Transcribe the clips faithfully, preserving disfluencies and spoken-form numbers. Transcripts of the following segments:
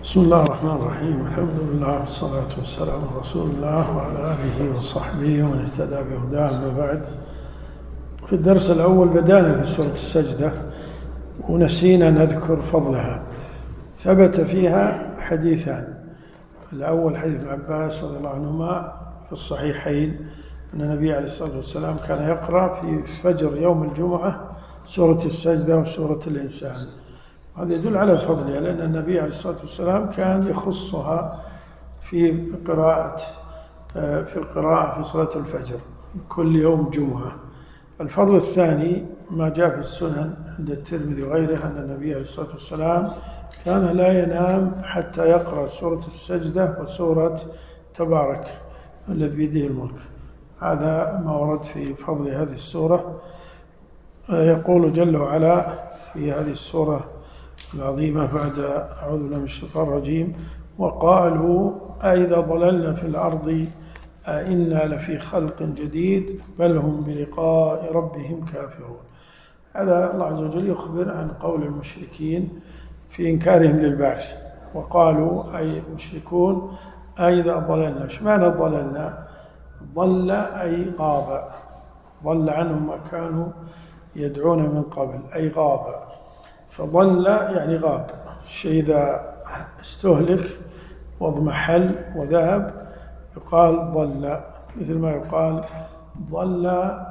بسم الله الرحمن الرحيم. الحمد لله والصلاة والسلام على رسول الله وعلى آله وصحبه ومن اهتدى بهداه. أما بعد، في الدرس الأول بدأنا في سورة السجدة ونسينا نذكر فضلها. ثبت فيها حديثان. الأول حديث ابن عباس رضي الله عنهما في الصحيحين أن النبي عليه الصلاة والسلام كان يقرأ في فجر يوم الجمعة سورة السجدة وسورة الإنسان. هذا يدل على فضلها، لأن النبي عليه الصلاة والسلام كان يخصها في قراءة في القراءة في صلاة الفجر كل يوم جمعة. الفضل الثاني ما جاء في السنن عند الترمذي وغيره أن النبي عليه الصلاة والسلام كان لا ينام حتى يقرأ سورة السجدة وسورة تبارك الذي بيده الملك. هذا ما ورد في فضل هذه السورة. يقول جل وعلا في هذه السورة العظيمة بعد أعوذ بالله من الشيطان الرجيم: وقالوا أئذا ضللنا في الأرض أئنا لفي خلق جديد بل هم بلقاء ربهم كافرون. هذا الله عز وجل يخبر عن قول المشركين في إنكارهم للبعث. وقالوا أي المشركون أئذا ضللنا. ايش معنى ضللنا؟ ضل أي غاب، ضل عنهم ما كانوا يدعون من قبل، أي غاب. فضل يعني غاب، الشيء إذا استهلك واضمحل وذهب يقال ضل، مثل ما يقال ضل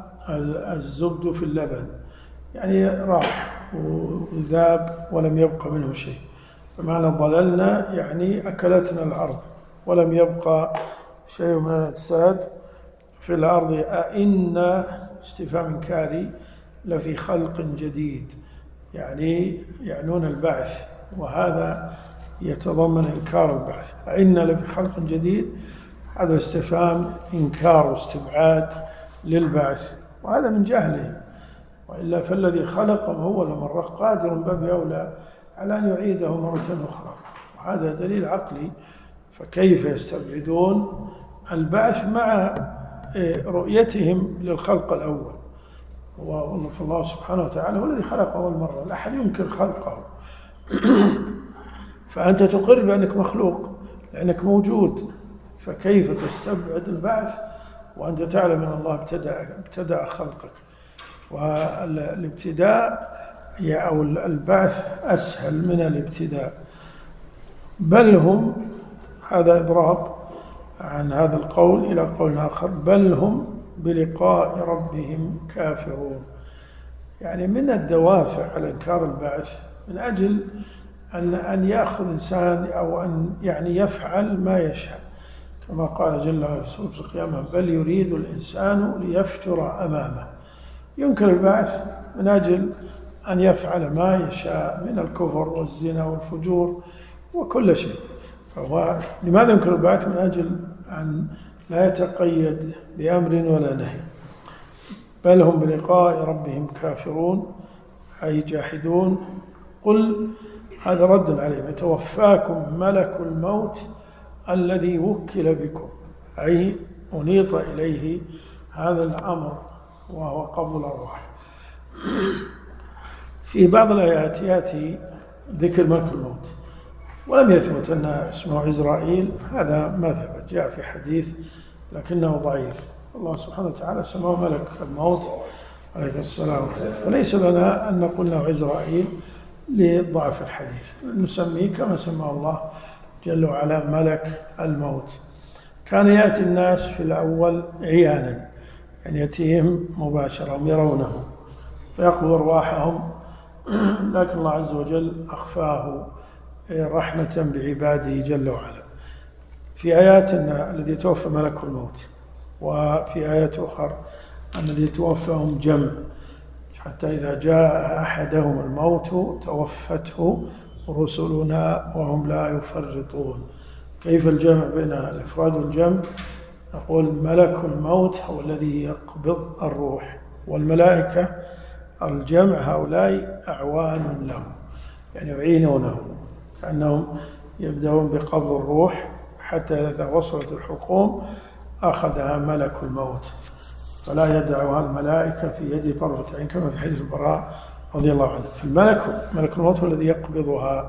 الزبد في اللبن، يعني راح وذاب ولم يبقى منه شيء. فمعنى ضللنا يعني أكلتنا الأرض ولم يبقى شيء من الأجساد في الأرض. أئنا استفهام إنكاري لفي خلق جديد، يعني يعنون البعث، وهذا يتضمن إنكار البعث. أئنا لفي خلق جديد، هذا استفهام إنكار واستبعاد للبعث، وهذا من جهله، وإلا فالذي خلقهم أول مرة قادر باب أولى على أن يعيده مرة أخرى، وهذا دليل عقلي. فكيف يستبعدون البعث مع رؤيتهم للخلق الأول؟ والله سبحانه وتعالى هو الذي خلق أول مرة، لا أحد ينكر خلقه. فأنت تقر بأنك مخلوق لأنك موجود، فكيف تستبعد البعث وأنت تعلم أن الله ابتدأ, ابتدأ خلقك؟ والابتداء أو البعث أسهل من الابتداء. بل هم، هذا إضراب عن هذا القول إلى قول آخر: بل هم بلقاء ربهم كافرون. يعني من الدوافع على إنكار البعث من أجل أن أن يأخذ إنسان أو أن يعني يفعل ما يشاء، كما قال جل وعلا في سورة القيامة: بل يريد الإنسان ليفجر أمامه. ينكر البعث من أجل أن يفعل ما يشاء من الكفر والزنا والفجور وكل شيء. فهو لماذا ينكر البعث؟ من أجل أن لا يتقيد بأمر ولا نهي. بل هم بلقاء ربهم كافرون أي جاحدون. قل، هذا رد عليهم: يتوفاكم ملك الموت الذي وكل بكم، أي أنيط إليه هذا الأمر وهو قبض الأرواح. في بعض الآيات يأتي ذكر ملك الموت ولم يثبت أن اسمه عزرائيل، هذا ما ثبت، جاء في حديث لكنه ضعيف. الله سبحانه وتعالى سماه ملك الموت عليه السلام، وليس لنا أن نقول له عزرائيل لضعف الحديث، نسميه كما سماه الله جل وعلا ملك الموت. كان يأتي الناس في الأول عيانا، يعني يأتيهم مباشرة يرونه فيقبض أرواحهم، لكن الله عز وجل أخفاه رحمة بعباده جل وعلا. في آيات الذي توفى ملك الموت، وفي آيات أخرى الذي توفاهم جمع، حتى إذا جاء أحدهم الموت توفته رسلنا وهم لا يفرطون. كيف الجمع بين الإفراد والجمع؟ نقول ملك الموت هو الذي يقبض الروح، والملائكة الجمع هؤلاء أعوان له، يعني يعينونه، كأنهم يبدأون بقبض الروح حتى إذا وصلت الحلقوم أخذها ملك الموت، فلا يدعها الملائكة في يد طرفة عين، كما في حديث البراء رضي الله عنه. فالملك ملك الموت هو الذي يقبضها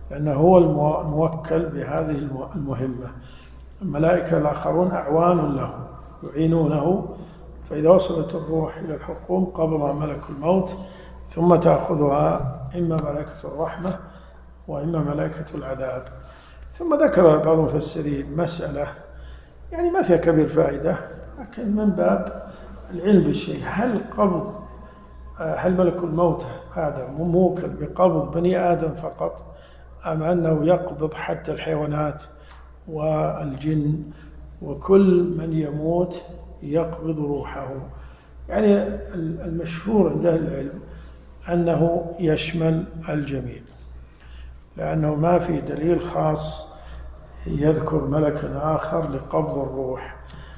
لأنه هو الموكل بهذه المهمة. الملائكة الآخرون أعوان له يعينونه، فإذا وصلت الروح إلى الحلقوم قبضها ملك الموت، ثم تأخذها إما ملائكة الرحمة وإما ملائكة العذاب. ثم ذكر بعض المفسرين مسألة يعني ما فيها كبير فائدة، لكن من باب العلم بالشيء، هل قبض هل ملك الموت هذا موكل بقبض بني آدم فقط، أم أنه يقبض حتى الحيوانات والجن وكل من يموت يقبض روحه؟ يعني المشهور عند أهل العلم أنه يشمل الجميع، لأنه ما في دليل خاص يذكر ملكا آخر لقبض الروح.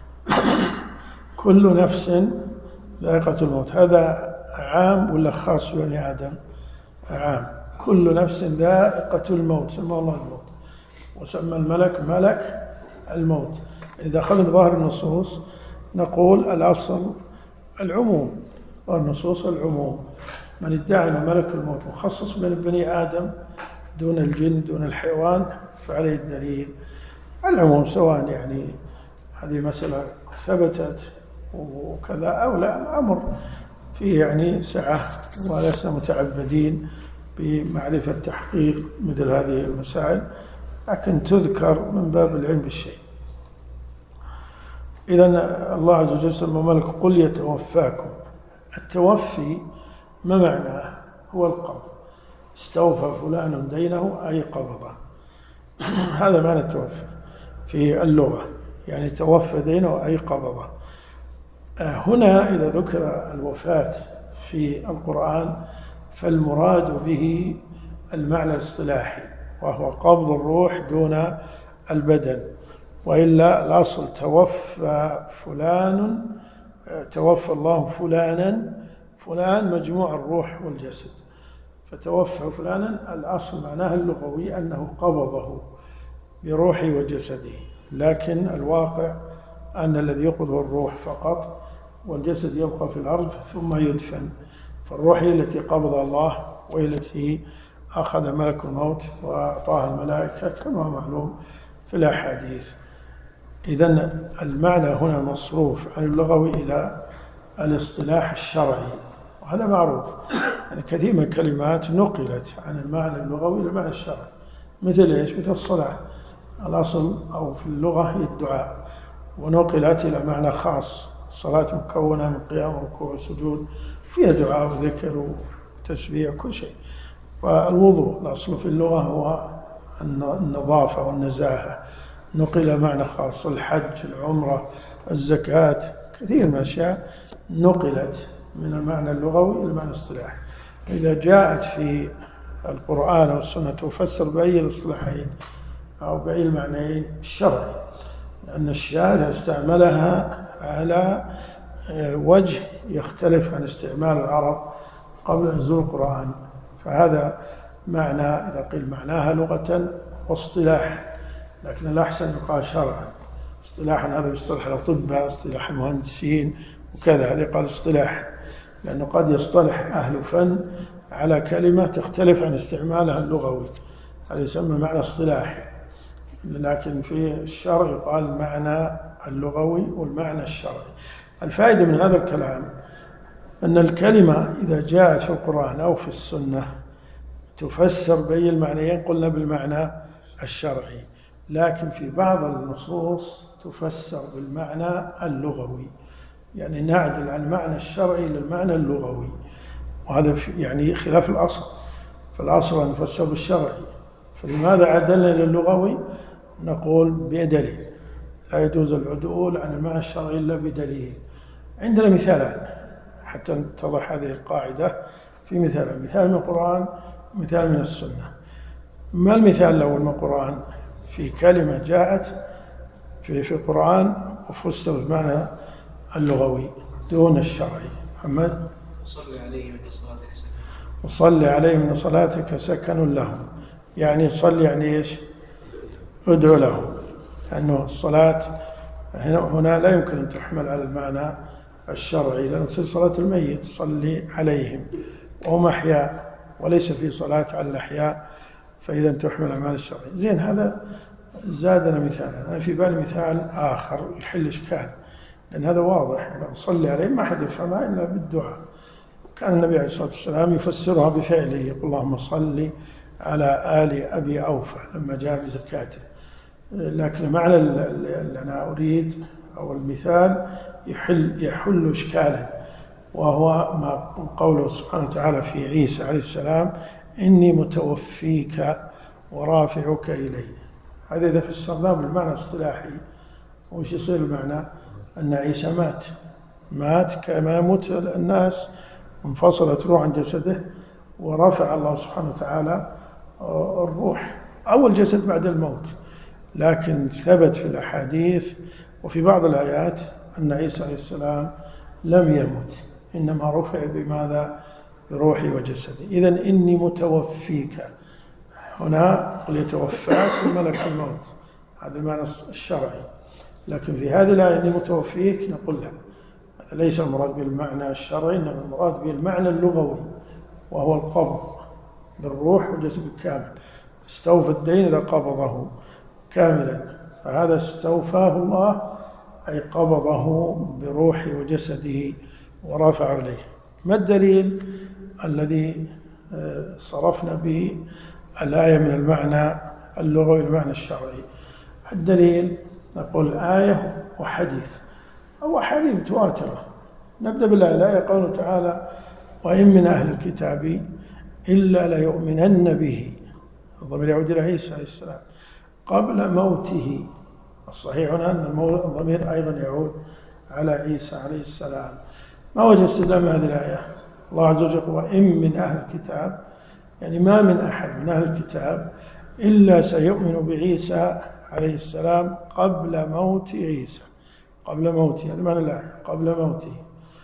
كل نفس ذائقة الموت، هذا عام ولا خاص بني آدم؟ عام. كل نفس ذائقة الموت، سمى الله الموت وسمى الملك ملك الموت. إذا أخذنا ظاهر النصوص نقول الأصل العموم، والنصوص العموم. من ادعى أن ملك الموت مخصص من بني آدم دون الجن دون الحيوان فعليه الدليل العموم، سواء يعني هذه مسألة ثبتت وكذا أو لا. الأمر فيه يعني سعة، ولسنا متعبدين بمعرفة تحقيق مثل هذه المسائل، لكن تذكر من باب العلم بالشيء. إذن الله عز وجل سمى ملك قل يتوفاكم. التوفي ما معناه؟ هو القبض. استوفى فلان دينه أي قبضه، هذا معنى التوفي في اللغة، يعني توفى دينه أي قبضه. هنا إذا ذكر الوفاة في القرآن فالمراد به المعنى الاصطلاحي، وهو قبض الروح دون البدن، وإلا الأصل توفى فلان، توفى الله فلانا، فلان مجموع الروح والجسد، فتوفى فلانا الأصل معناه اللغوي أنه قبضه بروحه وجسده، لكن الواقع أن الذي يقبض الروح فقط، والجسد يبقى في الأرض ثم يدفن. فالروح هي التي قبض الله، وهي التي أخذ ملك الموت وأعطاها الملائكة كما معلوم في الأحاديث. إذن المعنى هنا مصروف عن اللغوي إلى الاصطلاح الشرعي، وهذا معروف. يعني كثير من الكلمات نقلت عن المعنى اللغوي إلى المعنى الشرعي، مثل إيش؟ مثل الصلاة، الأصل أو في اللغة هي الدعاء، ونقلت إلى معنى خاص. الصلاة مكونة من قيام وركوع وسجود، فيها دعاء وذكر وتسبيح كل شيء. والوضوء الأصل في اللغة هو النظافة والنزاهة، نقل معنى خاص. الحج، العمرة، الزكاة، كثير من الأشياء نقلت من المعنى اللغوي إلى المعنى الاصطلاحي. إذا جاءت في القرآن والسنة تفسر بأي الاصطلاحين أو بأي المعنيين الشرعي، لأن الشارع استعملها على وجه يختلف عن استعمال العرب قبل نزول القرآن، فهذا معنى إذا قيل معناها لغة واصطلاح، لكن الأحسن يقال شرعا. اصطلاحا هذا بيصطلح الأطباء، اصطلاح المهندسين وكذا، هذا قال اصطلاح، لأنه قد يصطلح أهل فن على كلمة تختلف عن استعمالها اللغوي، هذا يسمى معنى اصطلاحي. لكن في الشرع يقال المعنى اللغوي والمعنى الشرعي. الفائدة من هذا الكلام أن الكلمة إذا جاءت في القرآن أو في السنة تفسر بأي المعنيين، قلنا بالمعنى الشرعي، لكن في بعض النصوص تفسر بالمعنى اللغوي، يعني نعدل عن المعنى الشرعي للمعنى اللغوي، وهذا يعني خلاف الأصل. فالأصل أن نفسر بالشرعي، فلماذا عدلنا للغوي؟ نقول بدليل، لا يجوز العدول عن المعنى الشرعي إلا بدليل. عندنا مثالان حتى تتضح هذه القاعدة، في مثال مثال من القرآن، مثال من السنة. ما المثال الأول من القرآن؟ في كلمة جاءت في في القرآن وفسر بالمعنى اللغوي دون الشرعي. محمد وصلي عليهم إن صلاتك سكن. وصلي عليهم إن صلاتك سكن لهم، يعني صلي يعني إيش؟ ادعو لهم، لأنه الصلاة هنا لا يمكن أن تحمل على المعنى الشرعي، لأن تصير صلاة الميت صلي عليهم، وهم أحياء وليس في صلاة على الأحياء فإذا تحمل الأعمال الشرعية. زين، هذا زادنا مثال. أنا في بالي مثال آخر يحل إشكال، لأن هذا واضح، لو صلي عليه ما حد يفهمها إلا بالدعاء. كان النبي عليه الصلاة والسلام يفسرها بفعله، يقول اللهم صل على آل أبي أوفى لما جاء بزكاته. لكن المعنى اللي أنا أريد أو المثال يحل يحل إشكالا، وهو ما قوله سبحانه وتعالى في عيسى عليه السلام إني متوفيك ورافعك إلي. هذا إذا فسرناه بالمعنى الاصطلاحي وش يصير المعنى؟ أن عيسى مات مات كما يموت الناس، انفصلت روح عن جسده، ورفع الله سبحانه وتعالى الروح أول جسد بعد الموت. لكن ثبت في الأحاديث وفي بعض الآيات أن عيسى عليه السلام لم يمت، إنما رفع بماذا؟ بروحي وجسدي. إذن إني متوفيك، هنا قل يتوفاك ملك الموت، هذا المعنى الشرعي. لكن في هذه الآية إني متوفيك نقول لا، هذا ليس المراد بالمعنى الشرعي، إنما المراد بالمعنى اللغوي، وهو القبض بالروح والجسد الكامل. استوفى الدين إذا قبضه كاملا، فهذا استوفاه الله أي قبضه بروح وجسده ورفع إليه. ما الدليل الذي صرفنا به الآية من المعنى اللغوي المعنى الشرعي؟ الدليل نقول آية وحديث أو أحاديث متواترة. نبدأ بالآية. الآية قوله تعالى وإن من أهل الكتاب إلا ليؤمنن به، الضمير يعود إلى عيسى عليه السلام قبل موته. الصحيح هنا أن الضمير أيضا يعود على عيسى عليه السلام. ما وجه استدلال هذه الآية؟ الله عز وجل وإن من أهل الكتاب، يعني ما من أحد من أهل الكتاب إلا سيؤمن بعيسى عليه السلام قبل موت عيسى. قبل موته، هذا معنى الآية، قبل موته.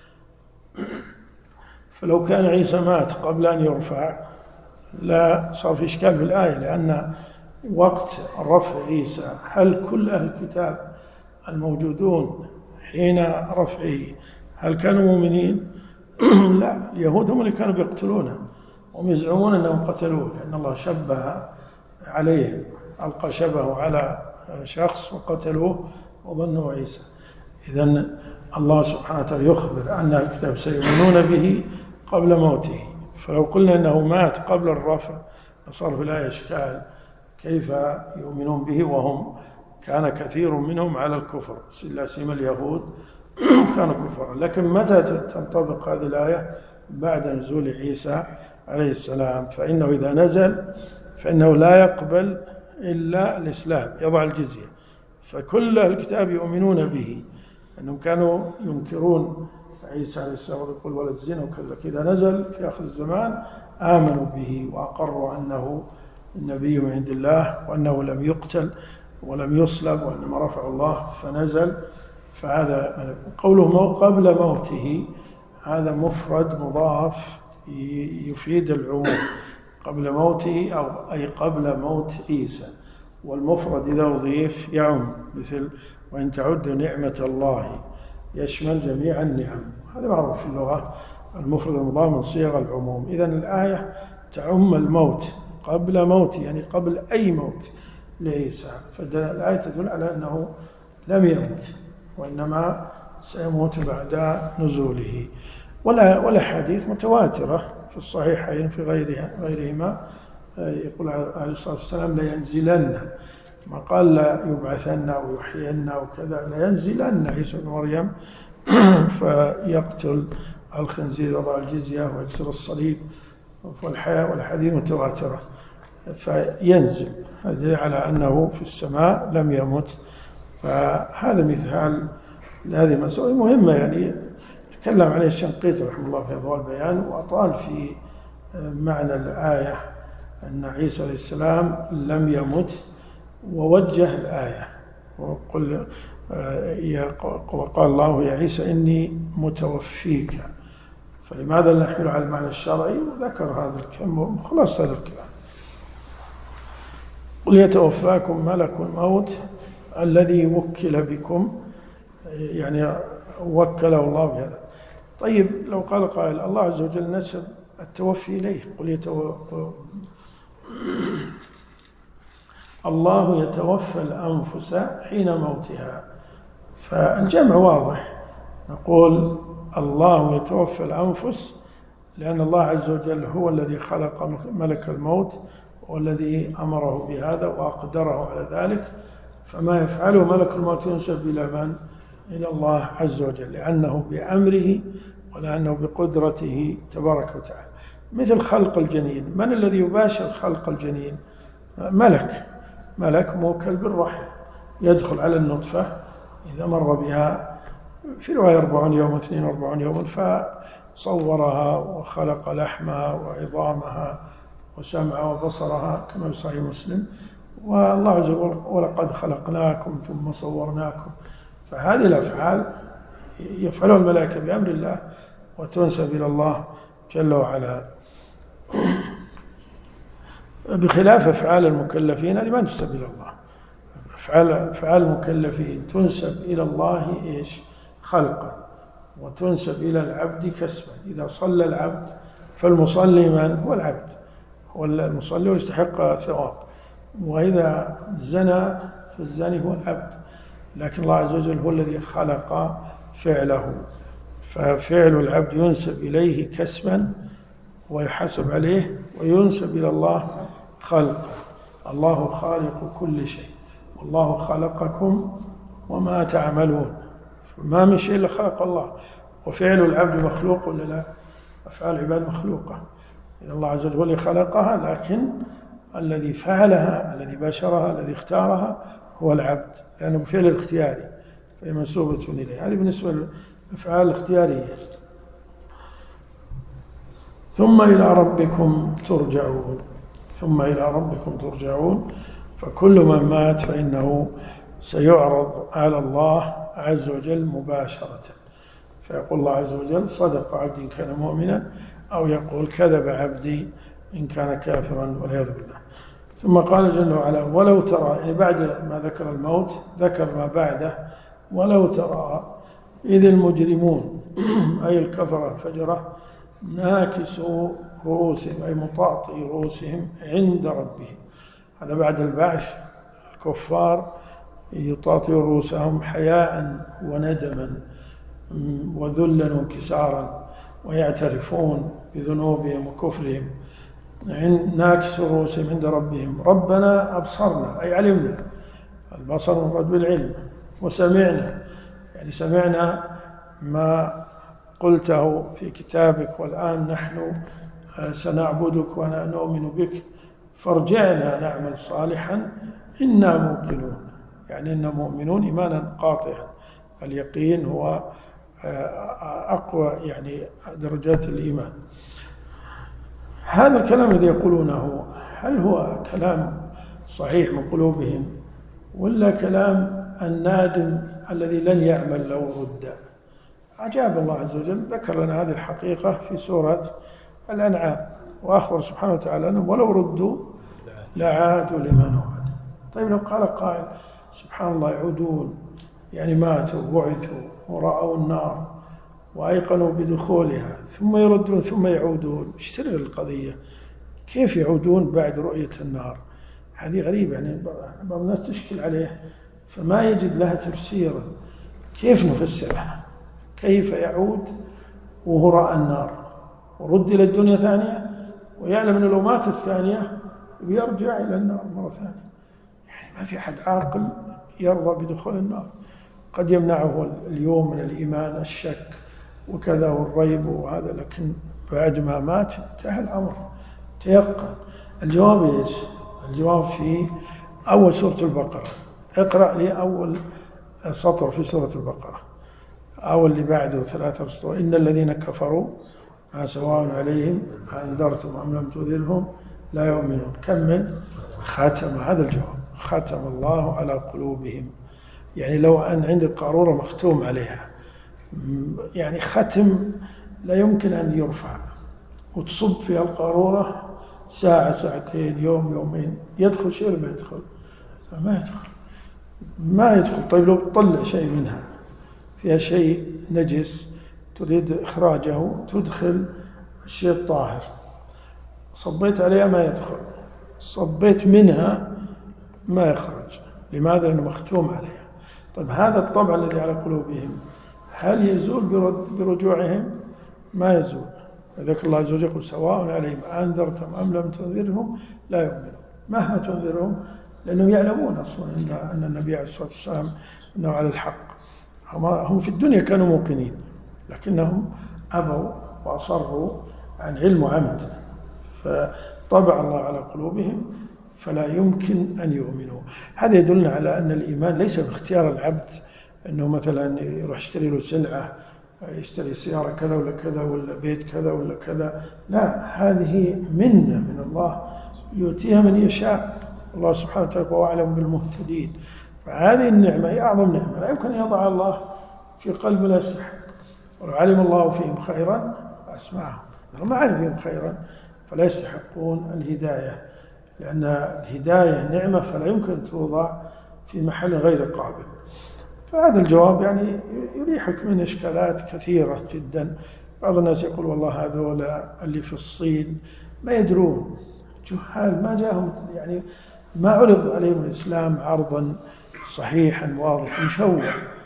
فلو كان عيسى مات قبل أن يرفع لا صار في إشكال في الآية، لأن وقت رفع عيسى هل كل أهل الكتاب الموجودون حين رفعه هل كانوا مؤمنين؟ لا، اليهود هم اللي كانوا بيقتلونه، هم يزعمون أنهم قتلوه، لأن الله شبه عليهم، ألقى شبهه على شخص وقتلوه وظنوا عيسى. إذن الله سبحانه وتعالى يخبر أن الكتاب سيؤمنون به قبل موته، فلو قلنا أنه مات قبل الرفع لصار في الآية إشكال، كيف يؤمنون به وهم كان كثير منهم على الكفر، لا سيما اليهود كانوا كفرا. لكن متى تنطبق هذه الآية؟ بعد نزول عيسى عليه السلام، فإنه إذا نزل فإنه لا يقبل إلا الإسلام، يضع الجزية. فكل الكتاب يؤمنون به، أنهم كانوا ينكرون عيسى عليه السلام ويقول ولد زنا وكذا. إذا نزل في آخر الزمان آمنوا به وأقروا أنه النبي من عند الله، وأنه لم يقتل ولم يصلب، وإنما رفع الله فنزل. فهذا قوله قبل موته، هذا مفرد مضاف يفيد العموم، قبل موته أو أي قبل موت عيسى. والمفرد إذا أضيف يعم، مثل وإن تعدوا نعمة الله يشمل جميع النعم، هذا معروف في اللغة، المفرد المضاف من صيغ العموم. إذن الآية تعم الموت قبل موت، يعني قبل أي موت لعيسى، فالآية تدل على أنه لم يمت وإنما سيموت بعد نزوله. والأحاديث متواترة في الصحيحين في غيرها غيرهما، يقول عليه الصلاة والسلام لينزلن، ما قال لا يبعثن أو يحيين أو كذا، لينزلن عيسى بن مريم فيقتل الخنزير ويضع الجزية ويكسر الصليب، والحياة والحديث متواترة، فينزل، هذا على أنه في السماء لم يمت. فهذا مثال لهذه المسألة مهمة، يعني تكلم عليه الشنقيطي رحمه الله في أضواء البيان، وأطال في معنى الآية أن عيسى عليه السلام لم يمت، ووجه الآية وقل وقال الله يا عيسى إني متوفيك، فلماذا نحمل على المعنى الشرعي؟ وذكر هذا الكلام خلاص هذا الكلام. قل يتوفاكم ملك الموت الذي وكل بكم، يعني وكله الله بهذا. طيب لو قال قائل الله عز وجل نسب التوفي إليه، قل يتوفى الله يتوفى الأنفس حين موتها. فالجمع واضح، نقول الله يتوفى الأنفس لأن الله عز وجل هو الذي خلق ملك الموت والذي أمره بهذا وأقدره على ذلك، فما يفعله ملك الموت ينسب إلى من؟ إلى الله عز وجل، لأنه بأمره ولأنه بقدرته تبارك وتعالى. مثل خلق الجنين، من الذي يباشر خلق الجنين؟ ملك ملك موكل بالرحم، يدخل على النطفة إذا مر بها في رواية أربعون يوم اثنين وأربعون يوما فصورها وخلق لحمها وعظامها وسمعها وبصرها كما في صحيح مسلم. والله عز وجل ولقد خلقناكم ثم صورناكم. فهذه الأفعال يفعلها الملائكة بأمر الله وتنسب إلى الله جل وعلا، بخلاف أفعال المكلفين هذه ما تنسب إلى الله. أفعال أفعال المكلفين تنسب إلى الله إيش؟ خلقا، وتنسب إلى العبد كسبا. إذا صلى العبد فالمصلي من هو العبد، هو المصلي ويستحق ثواب، وإذا زنى فالزاني هو العبد، لكن الله عز وجل هو الذي خلق فعله، ففعل العبد ينسب إليه كسبا ويحاسب عليه، وينسب إلى الله خلقا. الله خالق كل شيء، والله خلقكم وما تعملون، ما من شيء إلا خلق الله. وفعل العبد مخلوق ولا لا؟ أفعال العباد مخلوقة، إذا الله عز وجل هو اللي خلقها، لكن الذي فعلها الذي باشرها الذي اختارها هو العبد، لأنه بفعل الاختياري فهي منسوبة إليه. هذه بالنسبة للأفعال الاختيارية. ثم إلى ربكم ترجعون، ثم إلى ربكم ترجعون، فكل من مات فإنه سيعرض على الله عز وجل مباشرة، فيقول الله عز وجل صدق عبدي إن كان مؤمنا، أو يقول كذب عبدي إن كان كافرا والعياذ بالله. ثم قال جل وعلا ولو ترى، يعني بعد ما ذكر الموت ذكر ما بعده، ولو ترى إذ المجرمون أي الكفرة الفجرة ناكسوا رؤوسهم أي مطاطي رؤوسهم عند ربهم. هذا بعد البعث، الكفار يطاطئوا رؤوسهم حياء وندما وذلا وانكسارا، ويعترفون بذنوبهم وكفرهم. ناكسوا رؤوسهم عند ربهم ربنا أبصرنا أي علمنا، البصر مراد بالعلم، وسمعنا يعني سمعنا ما قلته في كتابك، والآن نحن سنعبدك ونؤمن بك، فارجعنا نعمل صالحا إنا موقنون، يعني إنا مؤمنون إيمانا قاطعا. اليقين هو أقوى يعني درجات الإيمان. هذا الكلام الذي يقولونه هل هو كلام صحيح من قلوبهم، ولا كلام النادم الذي لن يعمل لو رد؟ أجاب الله عز وجل، ذكر لنا هذه الحقيقة في سورة الأنعام، وأخبر سبحانه وتعالى أنهم ولو ردوا لعادوا لما نهوا. طيب لو قال قائل سبحان الله يعودون، يعني ماتوا وبعثوا ورأوا النار وأيقنوا بدخولها ثم يردون ثم يعودون، ايش سر القضية؟ كيف يعودون بعد رؤية النار؟ هذه غريبة، يعني بعض الناس تشكل عليه فما يجد لها تفسيرا. كيف نفسرها؟ كيف يعود وهو رأى النار ورد إلى الدنيا ثانية ويعلم أن لو مات الثانية بيرجع إلى النار مرة ثانية؟ يعني ما في أحد عاقل يرضى بدخول النار. قد يمنعه اليوم من الإيمان الشك وكذا والريب وهذا، لكن بعد ما مات انتهى الأمر، تيقن. الجواب إيش؟ الجواب في أول سورة البقرة. اقرأ لي أول سطر في سورة البقرة، أو اللي بعده ثلاثة سطور. إن الذين كفروا سواء عليهم أنذرتم أم لم تنذرهم لا يؤمنون. كم من ختم؟ هذا الجواب، ختم الله على قلوبهم. يعني لو أن عندك قارورة مختوم عليها، يعني ختم لا يمكن أن يرفع، وتصب فيها القارورة ساعة ساعتين يوم يومين، يدخل شيء ولا ما يدخل؟ ما يدخل ما يدخل. طيب لو تطلع شيء منها فيها شيء نجس تريد إخراجه، تدخل الشيء الطاهر، صبيت عليها ما يدخل، صبيت منها ما يخرج. لماذا؟ لأنه مختوم عليها. طيب هذا الطبع الذي على قلوبهم هل يزول برجوعهم؟ ما يزول. لذلك الله عز وجل يقول سواء عليهم أنذرتم أم لم تنذرهم لا يؤمنون. مهما تنذرهم لأنهم يعلمون أصلا أن النبي عليه الصلاة والسلام أنه على الحق. هم في الدنيا كانوا موقنين لكنهم أبوا وأصروا عن علم وعمد، فطبع الله على قلوبهم فلا يمكن أن يؤمنوا. هذا يدلنا على أن الإيمان ليس باختيار العبد، أنه مثلا يروح يشتري له سلعة، يشتري سيارة كذا ولا كذا ولا بيت كذا ولا كذا. لا، هذه منة من الله يؤتيها من يشاء. الله سبحانه وتعالى هو أعلم بالمهتدين. فهذه النعمة هي أعظم نعمة لا يمكن أن يضع الله في قلب لا يستحق. ولو علم الله فيهم خيرا أسمعهم، لو ما علم فيهم خيرا فلا يستحقون الهداية، لأن الهداية نعمة فلا يمكن توضع في محل غير قابل. فهذا الجواب يعني يريحك من إشكالات كثيرة جدا. بعض الناس يقول والله هذولا اللي في الصين ما يدرون، جهال، ما جاءهم يعني ما عرض عليهم الإسلام عرضا صحيحا واضحا مشوه.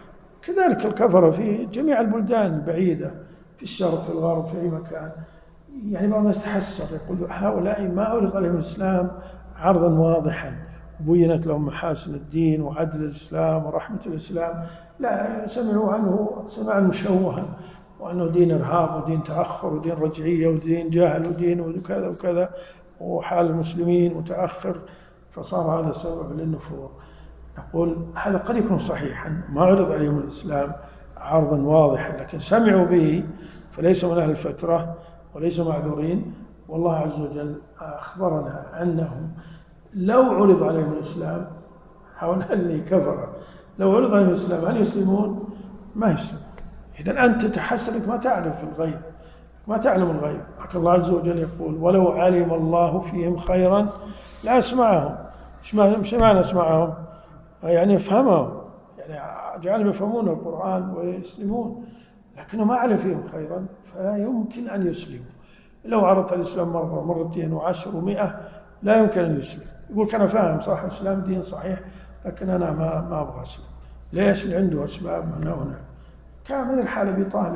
كذلك الكفرة في جميع البلدان البعيدة، في الشرق في الغرب في أي مكان. يعني بعض الناس تحسر يقول هؤلاء ما عرض عليهم الإسلام عرضا واضحا وبينت لهم محاسن الدين وعدل الإسلام ورحمة الإسلام، لا، سمعوا عنه سمعا مشوها، وأنه دين إرهاب ودين تأخر ودين رجعية ودين جهل ودين وكذا وكذا، وحال المسلمين متأخر، فصار هذا سبب للنفور. نقول هذا قد يكون صحيحا، ما عرض عليهم الإسلام عرضا واضحا لكن سمعوا به فليسوا من أهل الفترة وليسوا معذورين. والله عز وجل أخبرنا أنهم لو عرض عليهم الإسلام، هؤلاء اللي كفر لو عرض عليهم الإسلام هل يسلمون؟ ما يسلمون. إذن أنت تحسنك ما تعرف الغيب، ما تعلم الغيب. لكن الله عز وجل يقول ولو علم الله فيهم خيرا لا أسمعهم. مش معنى أسمعهم؟ يعني يفهمهم، يعني جعلهم يفهمون القرآن ويسلمون، لكنه ما علم فيهم خيرا فلا يمكن أن يسلموا. لو عرضت الإسلام مرة ومرتين وعشر ومئة لا يمكن أن يسلم. يقول كان فاهم صح الإسلام دين صحيح لكن أنا ما ما أبغى أسلم. ليش؟ اللي عنده أسباب من هنا. كان مثل حال أبي طالب،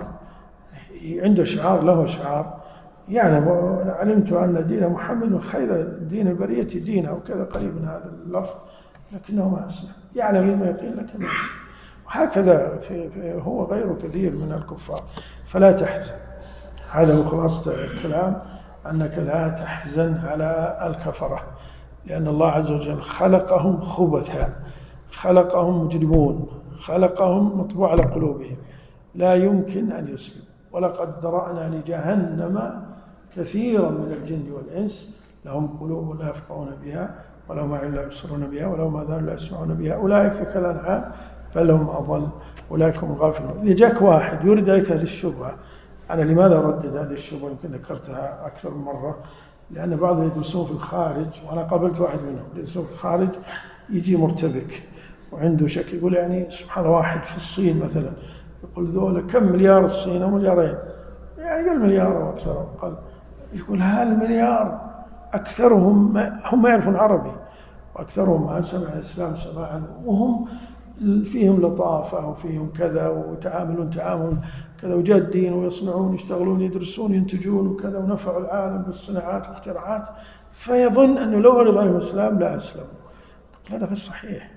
عنده شعار له شعار، يعني علمت أن دين محمد خير دين البرية دينه وكذا قريب من هذا اللفظ، لكنه ما أسلم. يعلم علم يقين لكن ما أسلم. وهكذا في في هو غير كثير من الكفار. فلا تحزن، هذا هو خلاصة الكلام، أنك لا تحزن على الكفرة، لأن الله عز وجل خلقهم خبثا، خلقهم مجرمون، خلقهم مطبوع على قلوبهم، لا يمكن أن يسلم. ولقد ذرأنا لجهنم كثيرا من الجن والإنس لهم قلوب لا يفقهون بها ولهم أعين لا يبصرون بها ولهم آذان لا يسمعون بها أولئك كالأنعام بل هم أضل أولئك هم الغافلون. إذا جاك واحد يريد عليك هذه الشبهة، أنا لماذا أردد هذه الشبهة؟ يمكن ذكرتها أكثر من مرة، لأن بعضهم يدرسون في الخارج، وأنا قابلت واحد منهم يدرسون في الخارج يجي مرتبك وعنده شك، يقول يعني سبحان الله واحد في الصين مثلا يقول ذولا كم مليار الصين أو مليارين، يعني قال مليار أو أكثر أو أقل، يقول هالمليار أكثرهم ما هم ما يعرفون عربي، وأكثرهم ما سمع الإسلام سماعا، وهم فيهم لطافة وفيهم كذا وتعاملون تعامل كذا وجادين ويصنعون يشتغلون يدرسون ينتجون وكذا ونفعوا العالم بالصناعات واختراعات، فيظن أنه لو عرض عليهم الإسلام لا أسلم. هذا غير صحيح.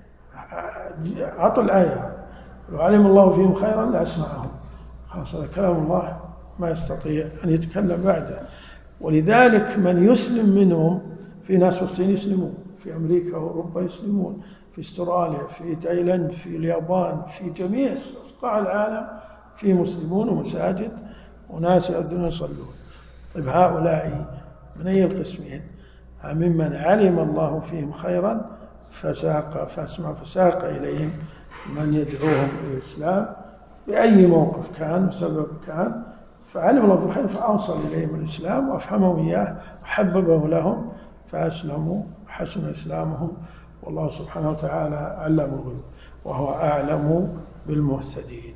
عطوا الآية لو علم الله فيهم خيرا لا أسمعهم. خلاص هذا كلام الله ما يستطيع أن يتكلم بعده. ولذلك من يسلم منهم، في ناس في الصين يسلمون، في أمريكا وأوروبا يسلمون، في استراليا، في تايلاند، في اليابان، في جميع أصقاع العالم في مسلمون ومساجد وناس يؤذنون يصلون. طيب هؤلاء من أي القسمين؟ ممن علم الله فيهم خيرا فساق فاسمع فساق إليهم من يدعوهم إلى الإسلام بأي موقف كان وسبب كان، فعلم الله بخير فأوصل إليهم الإسلام وأفهمهم إياه وحببه لهم فأسلموا وحسن إسلامهم. والله سبحانه وتعالى علم الغيوب وهو أعلم بالمهتدين.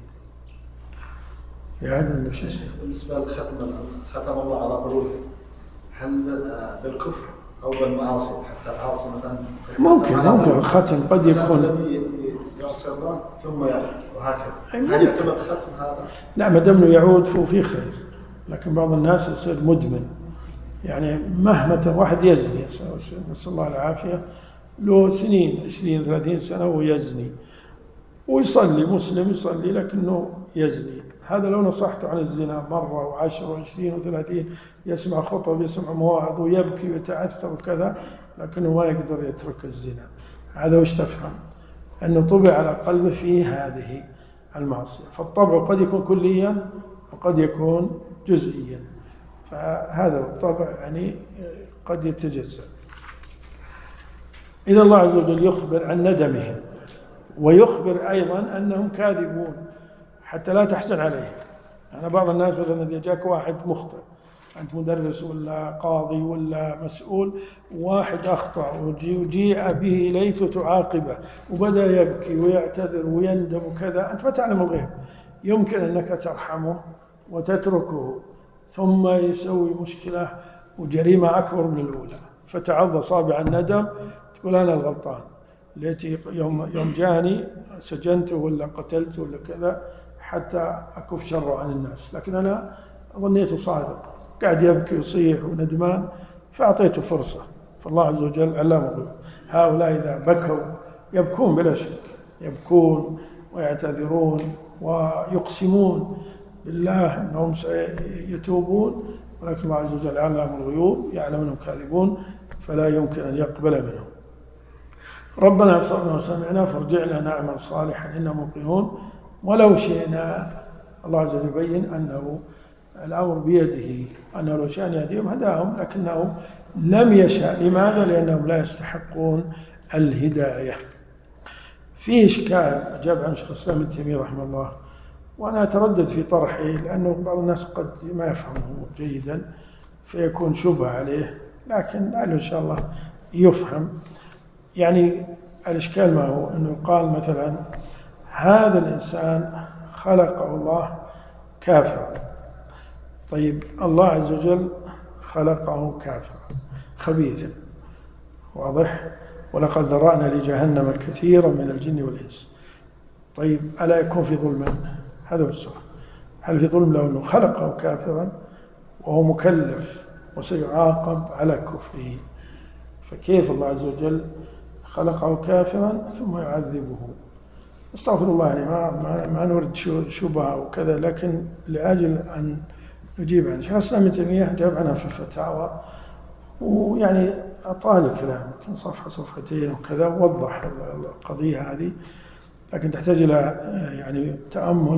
يعني أنه شيء بالنسبة لختم ختم الله على قلوبهم، هل بالكفر أو بالمعاصي حتى العاصي مثلا ممكن ممكن الختم قد يكون الذي يعصي الله ثم يعود وهكذا. ممكن. هل يعتبر ختم هذا؟ لا، ما دام يعود فهو في خير، لكن بعض الناس يصير مدمن، يعني مهما واحد يزني نسأل الله العافية، له سنين عشرين ثلاثين سنة وهو يزني ويصلي، مسلم يصلي لكنه يزني، هذا لو نصحته عن الزنا مرة وعشر وعشرين وثلاثين يسمع خطب يسمع مواعظ ويبكي ويتأثر وكذا، لكنه ما يقدر يترك الزنا. هذا وش تفهم؟ أنه طبع على قلبه في هذه المعصية، فالطبع قد يكون كليا وقد يكون جزئيا، فهذا الطبع يعني قد يتجزأ. إذا الله عز وجل يخبر عن ندمهم ويخبر أيضا أنهم كاذبون حتى لا تحزن عليهم. أنا بعض الناس مثلا إذا جاك واحد مخطئ، أنت مدرس ولا قاضي ولا مسؤول، واحد أخطأ وجيء به إليك تعاقبه وبدأ يبكي ويعتذر ويندم وكذا، أنت ما تعلم الغيب، يمكن أنك ترحمه وتتركه ثم يسوي مشكلة وجريمة أكبر من الأولى، فتعض صابع الندم تقول أنا الغلطان، ليتي يوم يوم جاني سجنته ولا قتلته ولا كذا حتى أكف شره عن الناس، لكن أنا ظنيته صادق، قاعد يبكي ويصيح وندمان فأعطيته فرصة. فالله عز وجل علام الغيوب. هؤلاء إذا بكوا يبكون بلا شك، يبكون ويعتذرون ويقسمون بالله أنهم سيتوبون، ولكن الله عز وجل علام الغيوب يعلم أنهم كاذبون فلا يمكن أن يقبل منهم. ربنا أبصرنا وسمعنا فارجعنا نعمل صالحا إنا موقنون. ولو شئنا، الله عز وجل يبين أنه الأمر بيده، أنه لو شاء يهديهم هداهم، لكنه لم يشاء. لماذا؟ لأنهم لا يستحقون الهداية. فيه إشكال أجاب عن شيخ الإسلام ابن تيمية رحمه الله، وأنا أتردد في طرحه لأنه بعض الناس قد ما يفهمه جيدا فيكون شبه عليه، لكن لعله إن شاء الله يفهم. يعني الإشكال ما هو؟ أنه يقال مثلا هذا الإنسان خلقه الله كافرا، طيب الله عز وجل خلقه كافرا خبيثا، واضح؟ ولقد ذرأنا لجهنم كثيرا من الجن والإنس. طيب ألا يكون في ظلم؟ هذا هو السؤال. هل في ظلم لو أنه خلقه كافرا وهو مكلف وسيعاقب على كفره؟ فكيف الله عز وجل خلقه كافرا ثم يعذبه؟ استغفر الله، يعني ما ما, ما نريد شبهه وكذا، لكن لأجل أن نجيب عنه. شيخ الإسلام ابن تيمية جاب عنها في الفتاوى، ويعني أطال الكلام يمكن صفحة صفحتين وكذا، ووضح القضية هذه، لكن تحتاج إلى يعني تأمل.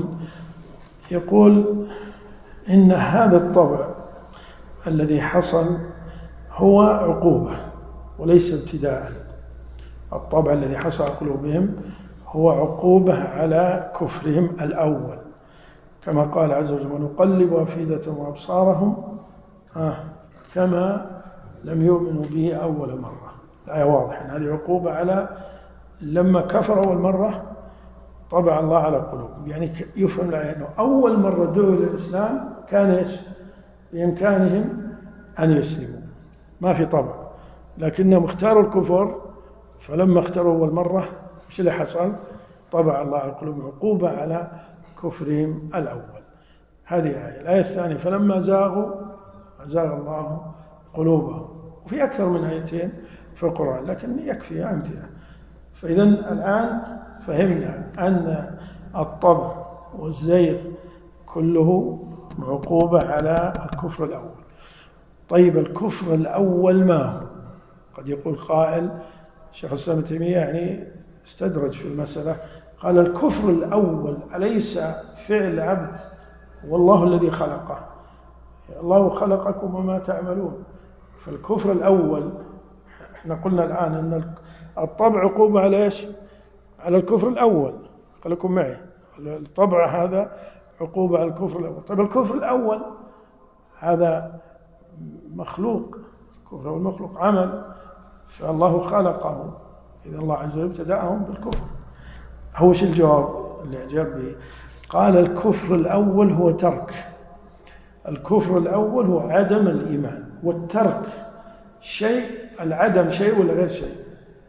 يقول إن هذا الطبع الذي حصل هو عقوبة وليس ابتداء. الطبع الذي حصل على قلوبهم هو عقوبة على كفرهم الأول، كما قال عز وجل ونقلب أفئدتهم وأبصارهم آه كما لم يؤمنوا به أول مرة. الآية واضحة أن هذه عقوبة على لما كفروا أول مرة طبع الله على قلوبهم. يعني يفهم الآية أنه أول مرة دعوا إلى الإسلام كان إيش؟ بإمكانهم أن يسلموا، ما في طبع، لكنهم اختاروا الكفر، فلما اختاروا أول مرة إيش اللي حصل؟ طبع الله على قلوبهم عقوبة على كفرهم الأول. هذه آية. الآية الثانية فلما زاغوا أزاغ الله قلوبهم، وفي أكثر من آيتين في القرآن لكن يكفي أمثلة. فإذا الآن فهمنا أن الطبع والزيغ كله عقوبة على الكفر الأول. طيب الكفر الأول ما هو؟ قد يقول قائل، شيخ الإسلام ابن تيمية يعني استدرج في المسألة، قال الكفر الأول أليس فعل عبد والله الذي خلقه؟ الله خلقكم وما تعملون. فالكفر الأول احنا قلنا الآن أن الطبع عقوبة على ايش؟ على الكفر الأول. خليكم معي، الطبع هذا عقوبة على الكفر الأول. طيب الكفر الأول هذا مخلوق، الكفر هو المخلوق عمل، فالله خلقه، إذا الله عز وجل ابتدأهم بالكفر. هو شو الجواب اللي أجاب به؟ قال الكفر الأول هو ترك، الكفر الأول هو عدم الإيمان، والترك شيء العدم شيء ولا غير شيء؟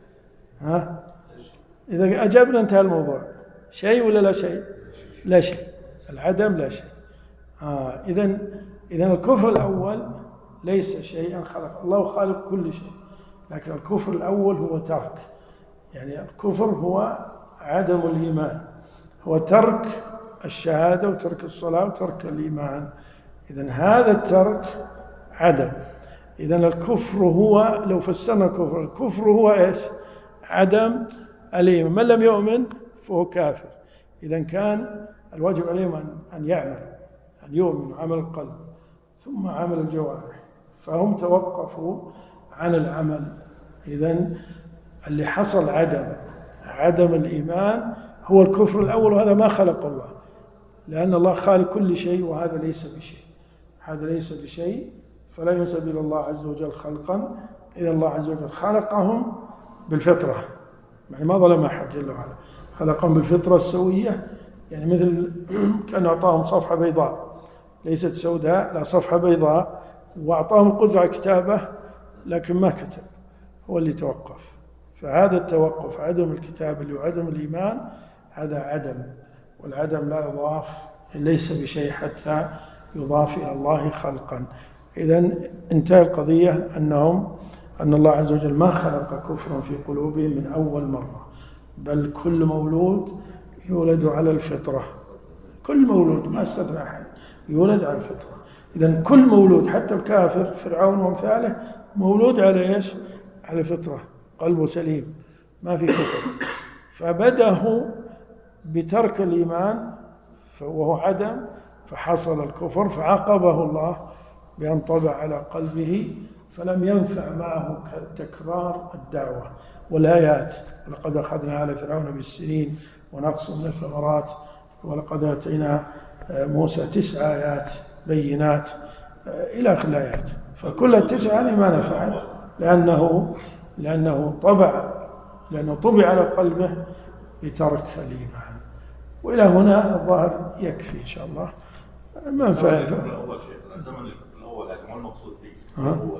ها؟ إذا أجبنا انتهى الموضوع. شيء ولا لا شيء؟ لا شيء. العدم لا شيء. آه إذن إذن الكفر الأول ليس شيئا خلق الله، خالق كل شيء، لكن الكفر الأول هو ترك. يعني الكفر هو عدم الإيمان، هو ترك الشهادة وترك الصلاة وترك الإيمان. إذن هذا الترك عدم. إذن الكفر هو، لو فسرنا الكفر، الكفر هو إيش؟ عدم الإيمان. من لم يؤمن فهو كافر. إذن كان الواجب عليهم أن يعمل، أن يؤمن عمل القلب ثم عمل الجوارح، فهم توقفوا عن العمل. إذن اللي حصل عدم عدم الإيمان هو الكفر الأول، وهذا ما خلق الله، لأن الله خالق كل شيء وهذا ليس بشيء. هذا ليس بشيء، فلا ينسب إلى الله عز وجل خلقا. إذا الله عز وجل خلقهم بالفطرة، يعني ما ظلم أحد جل وعلا، خلقهم بالفطرة السوية. يعني مثل كان أعطاهم صفحة بيضاء ليست سوداء، لا صفحة بيضاء، وأعطاهم القدرة على كتابة لكن ما كتب، هو اللي توقف. فهذا التوقف عدم الكتابة وعدم الإيمان هذا عدم، والعدم لا يضاف، ليس بشيء حتى يضاف إلى الله خلقا. إذن انتهى القضية أنهم أن الله عز وجل ما خلق كفرا في قلوبهم من أول مرة، بل كل مولود يولد على الفطرة. كل مولود ما استثنى أحد يولد على الفطرة. إذن كل مولود حتى الكافر فرعون وامثاله مولود على إيش؟ على الفطرة، قلبه سليم ما في كفر. فبدأه بترك الإيمان وهو عدم، فحصل الكفر، فعاقبه الله بأن طبع على قلبه، فلم ينفع معه تكرار الدعوة والآيات. ولقد أخذنا آل فرعون بالسنين ونقص من الثمرات ولقد آتينا موسى تسع آيات بينات إلى آخر الآيات. فكل التسع هذه ما نفعت، لأنه لأنه طبع لأنه طبع على قلبه بترك الإيمان. وإلى هنا الظاهر يكفي إن شاء الله. ما نفعل الأول شيء زمن الكفر الأول، لكن ما المقصود فيه؟ الأول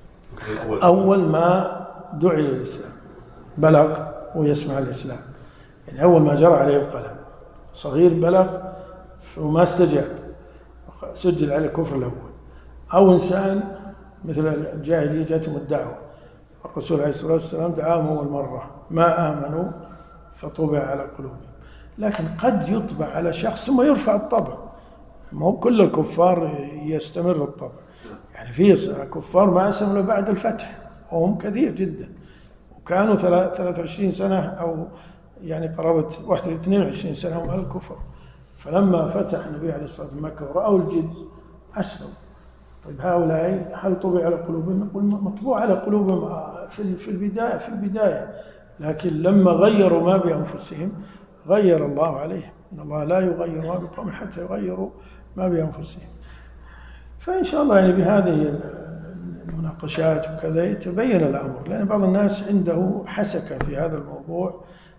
أول ما دعي للإسلام بلغ ويسمع الإسلام، يعني أول ما جرى عليه القلم، صغير بلغ وما استجاب سجل عليه الكفر الأول. أو إنسان مثل الجاهلية جاءتهم الدعوة، الرسول عليه الصلاة والسلام دعاهم أول مرة ما آمنوا فطبع على قلوبهم. لكن قد يطبع على شخص ثم يرفع الطبع، ما هو كل الكفار يستمر الطبع. يعني في كفار ما أسلموا بعد الفتح وهم كثير جدا، وكانوا ثلاثة وعشرين سنة أو يعني قرابة واحد واثنين وعشرين سنة هم على الكفر. فلما فتح النبي عليه الصلاة والسلام مكة ورأوا الجد أسلموا. طيب هؤلاء هل طبع على قلوبهم؟ نقول مطبوع على قلوبهم في في البداية في البداية لكن لما غيروا ما بأنفسهم غير الله عليهم. إن الله لا يغير ما بقوم حتى يغيروا ما بأنفسهم. فإن شاء الله يعني بهذه المناقشات وكذا يتبين الأمر، لأن بعض الناس عنده حسكة في هذا الموضوع،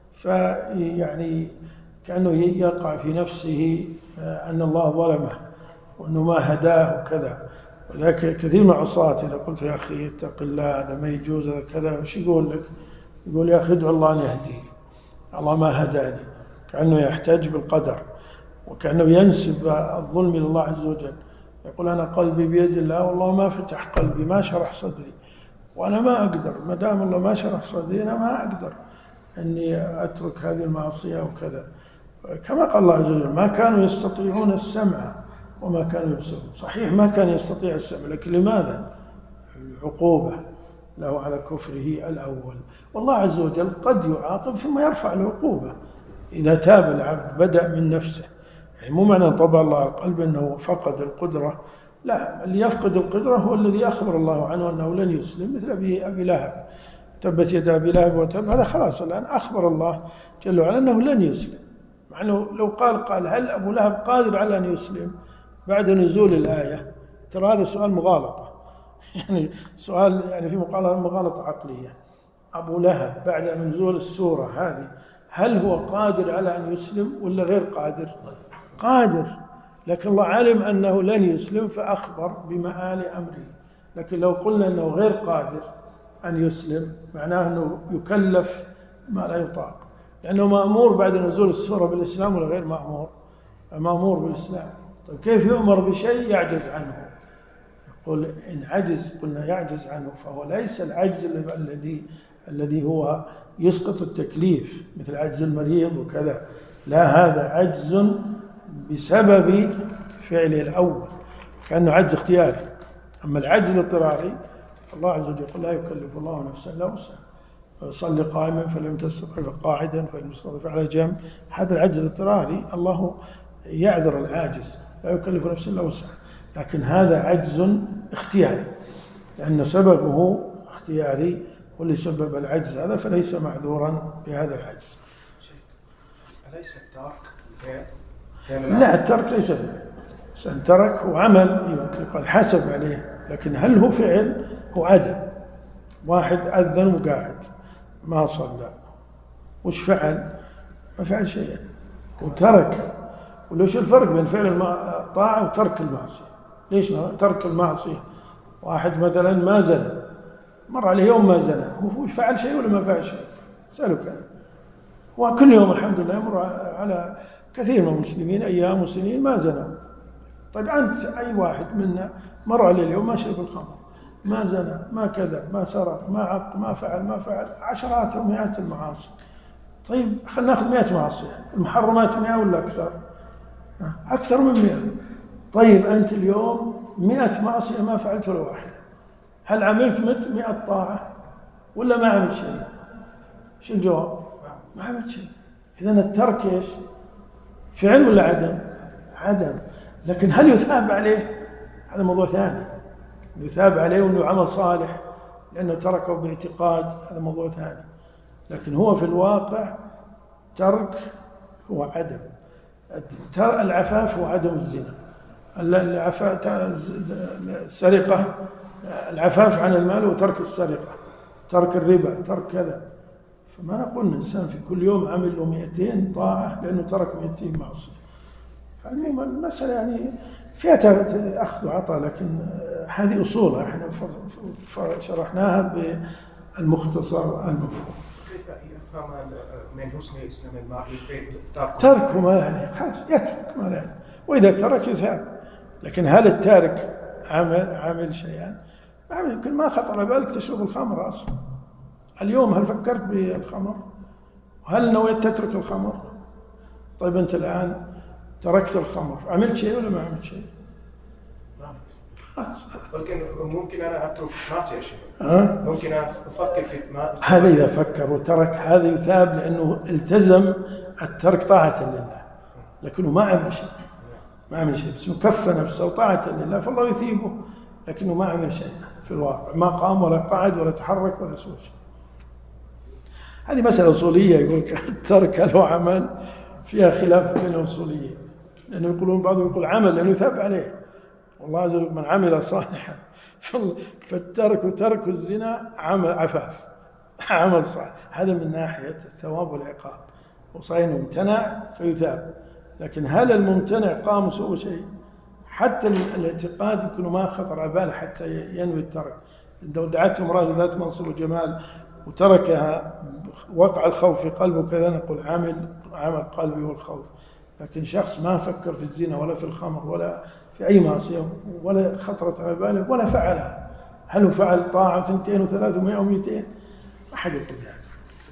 فيعني كأنه يقع في نفسه أن الله ظلمه وأنه ما هداه وكذا. وذاك كثير من العصاة إذا قلت يا أخي اتق الله هذا ما يجوز هذا كذا، وش يقول لك؟ يقول يا أخي ادعو الله أن يهدي، الله ما هداني، كأنه يحتج بالقدر وكأنه ينسب الظلم إلى الله عز وجل. يقول أنا قلبي بيد الله والله ما فتح قلبي ما شرح صدري، وأنا ما أقدر ما دام الله ما شرح صدري أنا ما أقدر أني أترك هذه المعصية وكذا. كما قال الله عز وجل ما كانوا يستطيعون السمع وما كانوا يبصرون. صحيح ما كان يستطيع السمع، لكن لماذا؟ العقوبة له على كفره الأول. والله عز وجل قد يعاقب ثم يرفع العقوبة إذا تاب العبد بدأ من نفسه. يعني مو معنى طبع الله على القلب أنه فقد القدرة، لا، اللي يفقد القدرة هو الذي أخبر الله عنه أنه لن يسلم، مثل أبي, أبي لهب تبت يد أبي لهب وتب، هذا خلاص الآن أخبر الله جل وعلا أنه لن يسلم. مع أنه لو قال قال هل أبو لهب قادر على أن يسلم بعد نزول الآية؟ ترى هذا سؤال مغالطة، يعني سؤال يعني في مغالطة عقلية. أبو لهب بعد نزول السورة هذه هل هو قادر على أن يسلم ولا غير قادر؟ قادر، لكن الله علم أنه لن يسلم فأخبر بمآل أمره. لكن لو قلنا أنه غير قادر أن يسلم معناه أنه يكلف ما لا يطاق، لأنه مأمور بعد نزول السورة بالإسلام ولا غير مأمور؟ مأمور بالإسلام. طيب كيف يؤمر بشيء يعجز عنه؟ يقول إن عجز قلنا يعجز عنه، فهو ليس العجز الذي الذي هو يسقط التكليف مثل عجز المريض وكذا، لا، هذا عجز بسبب فعله الأول كأنه عجز اختياري. أما العجز الاضطراري الله عز وجل يقول لا يكلف الله نفسا إلا وسعها، صل قائما فلم تستطع فقاعدا فلم تستطع على جنب. هذا العجز الاضطراري الله يعذر العاجز، لا يكلف نفسا إلا وسعها. لكن هذا عجز اختياري لأن سببه اختياري، واللي سبب العجز هذا فليس معذورا بهذا العجز. أليس الترك فعل؟ لا، الترك ليس فعل. إنسان ترك هو عمل يقال حسب عليه، لكن هل هو فعل؟ هو عدم. واحد أذن وقاعد ما صلى، وش فعل؟ ما فعل شيئا وترك. وليش الفرق بين فعل الطاعة وترك المعصية؟ ليش ترك المعصية؟ واحد مثلا ما زنى، مر عليه يوم ما زنى، هو فعل شيء ولا ما فعل شيء؟ سألك أنا. وكل يوم الحمد لله يمر على كثير من المسلمين أيام وسنين ما زنوا. طيب أنت أي واحد منا مر عليه اليوم ما شرب الخمر، ما زنى، ما كذب، ما سرق، ما عق، ما فعل ما فعل عشرات ومئات المعاصي. طيب خلينا ناخذ مئة معصية، المحرمات مئة ولا أكثر؟ أكثر من مئة. طيب أنت اليوم مئة معصية ما فعلت ولا واحدة، هل عملت مئة طاعة ولا ما عملت شيء؟ شو الجواب؟ ما عملت شيء. إذن الترك إيش؟ فعل ولا عدم؟ عدم. لكن هل يثاب عليه؟ هذا موضوع ثاني. يثاب عليه وأنه عمل صالح لأنه تركه باعتقاد، هذا موضوع ثاني. لكن هو في الواقع ترك هو عدم. العفاف هو عدم الزنا، السرقة العفاف عن المال وترك السرقة، ترك الربا، ترك كذا. فما نقول الإنسان في كل يوم عمل له مئتين طاعة لأنه ترك مئتين معصية. فالمهم المسألة يعني فيها أخذ وعطاء، لكن هذه أصولها احنا شرحناها بالمختصر المفهوم. كيف يفهم من حسن الإسلام المرء تركه؟ تركه ما يعني خلاص يترك ما يعني، وإذا ترك يثاب. لكن هل التارك عمل عمل شيئا؟ عمل يمكن ما خطر على بالك تشرب الخمر أصلا اليوم، هل فكرت بالخمر؟ وهل نويت تترك الخمر؟ طيب أنت الآن تركت الخمر، عملت شيء ولا ما عملت شيء؟ ولكن ممكن أنا أترك معصية شيء، أه؟ ممكن أنا أفكر في ما هذا إذا فكر وترك هذا يثاب لأنه التزم الترك طاعة لله، لكنه ما عمل شيء، ما عمل شيء بس كف نفسه طاعة لله فالله يثيبه، لكنه ما عمل شيء في الواقع، ما قام ولا قعد ولا تحرك ولا سوى شيء. هذه مسألة أصولية، يقول الترك له عمل فيها خلاف بين الأصوليين، لأنه يقولون بعضهم يقول عمل لأنه يثاب عليه، والله عز وجل من عمل صالحا فالترك وترك الزنا عمل عفاف عمل صالح، هذا من ناحية الثواب والعقاب، وصحيح انه امتنع فيثاب. لكن هل الممتنع قام وسوى شيء؟ حتى الاعتقاد يكون ما خطر على باله حتى ينوي الترك. لو دعت امرأة ذات منصب وجمال وتركها وقع الخوف في قلبه كذا، نقول عمل عمل قلبي والخوف. لكن شخص ما فكر في الزنا ولا في الخمر ولا في أي معصية ولا خطرت على باله ولا فعلها، هل هو فعل طاعة ثنتين وثلاثمائة ومئتين؟ ما حد يقول ذلك.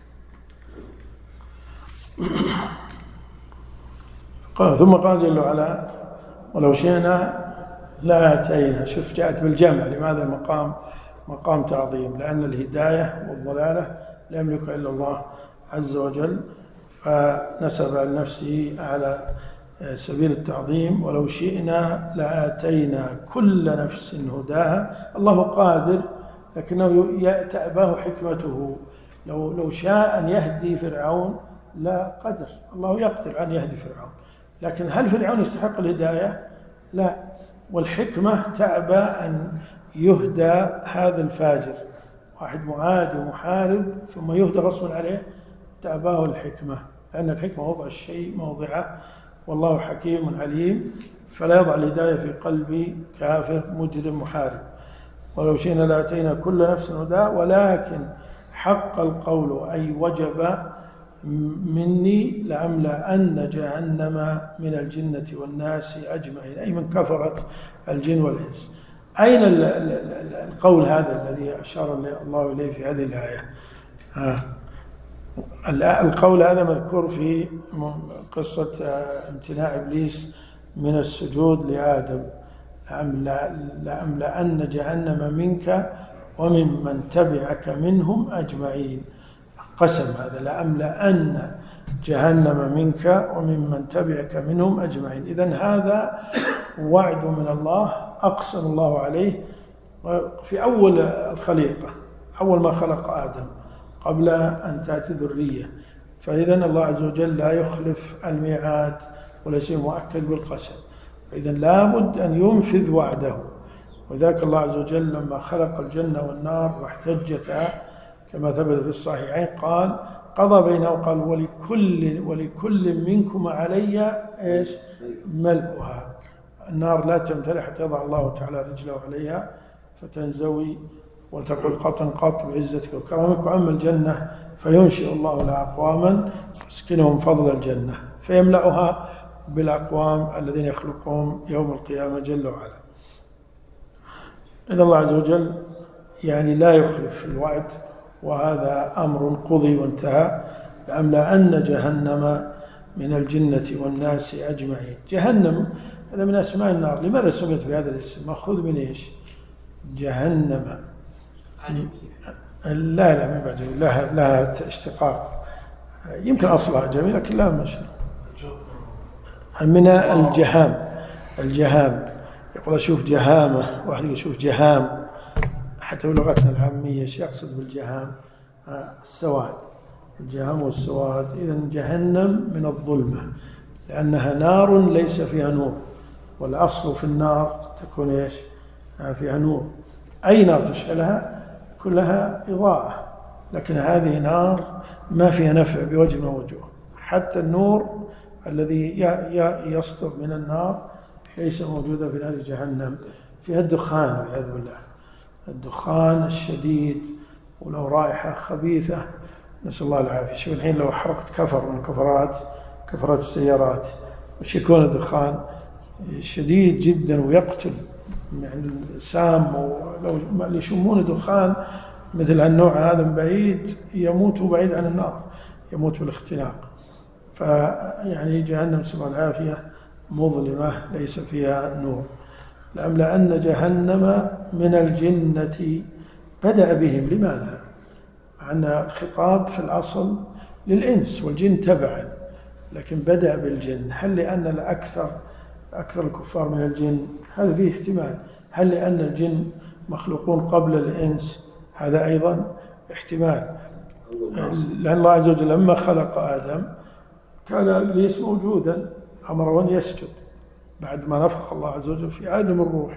قال ثم قال جل وعلا ولو شئنا لاتينا. شوف جاءت بالجمع، لماذا مقام مقام تعظيم؟ لأن الهداية والضلالة لا يملكها إلا الله عز وجل، فنسب عن نفسه على سبيل التعظيم. ولو شئنا لآتينا كل نفس هداها. الله قادر لكنه تأباه حكمته. لو لو شاء أن يهدي فرعون لا قدر، الله يقدر أن يهدي فرعون، لكن هل فرعون يستحق الهداية؟ لا. والحكمة تأبى أن يهدى هذا الفاجر، واحد معادي ومحارب ثم يهدى غصبا عليه، تأباه الحكمة، لأن الحكمة وضع الشيء موضعه، والله حكيم عليم، فلا يضع الهداية في قلب كافر مجرم محارب. ولو شئنا لاتينا كل نفس هداها ولكن حق القول أي وجب مني لأملأن جهنم من الجنة والناس أجمعين، أي من كفرت الجن والإنس. أين القول هذا الذي أشار الله إليه في هذه الآية؟ آه. القول هذا مذكور في قصة امتناع إبليس من السجود لآدم، لأملأن جهنم منك ومن من تبعك منهم أجمعين. قسم هذا، لأملأن جهنم منك ومن من تبعك منهم أجمعين. إذن هذا وعد من الله أقسم الله عليه في أول الخليقة، أول ما خلق آدم قبل أن تأتي ذرية. فإذن الله عز وجل لا يخلف الميعاد وليس مؤكد بالقسم، فإذن لا بد أن ينفذ وعده. وذاك الله عز وجل لما خلق الجنة والنار واحتجتا كما ثبت في الصحيحين قال قضى بينه وقال ولكل ولكل منكم علي ايش ملؤها. النار لا تمتلئ حتى يضع الله تعالى رجله عليها فتنزوي وتقول قط قط بعزتك وكرمك. وأما الجنة فينشئ الله لها أقواما يسكنهم فضل الجنة فيملأها بالأقوام الذين يخلقهم يوم القيامة جل وعلا. إذا الله عز وجل يعني لا يخلف الوعد، وهذا أمر قضي وانتهى. لأملأن جهنم من الجنة والناس أجمعين. جهنم هذا من أسماء النار. لماذا سميت بهذا الاسم؟ مأخوذ من إيش؟ جهنم. لا لا من بعد لها لها اشتقاق، يمكن أصلها جميل لكن لا مشتق من الجهام. الجهام يقول أشوف جهامة، واحد يشوف جهام، حتى بلغتنا العامية ايش يقصد بالجهام؟ السواد، الجهام والسواد. إذن جهنم من الظلمة لأنها نار ليس فيها نور، والأصل في النار تكون ايش؟ فيها نور. أي نار تشعلها كلها إضاءة، لكن هذه نار ما فيها نفع بوجه من الوجوه. حتى النور الذي يصدر من النار ليس موجودا في نار جهنم، فيها الدخان والعياذ بالله، الدخان الشديد ولو رائحة خبيثة نسأل الله العافية. شوف الحين لو حرقت كفر من كفرات كفرات السيارات وش يكون الدخان؟ شديد جدا ويقتل، يعني سام. ولو اللي يشمون دخان مثل هالنوع هذا من بعيد يموت بعيد عن النار، يموت بالاختناق. فيعني جهنم نسأل الله العافية مظلمة ليس فيها نور. لأملأن جهنم من الجنة بدأ بهم. لماذا؟ مع أن الخطاب في الأصل للإنس والجن تبعا، لكن بدأ بالجن. هل لأن الأكثر أكثر الكفار من الجن؟ هذا فيه احتمال. هل لأن الجن مخلوقون قبل الإنس؟ هذا أيضا احتمال. لأن الله عز وجل لما خلق آدم كان إبليس موجودا، أمره أن يسجد بعد ما نفخ الله عز وجل في آدم الروح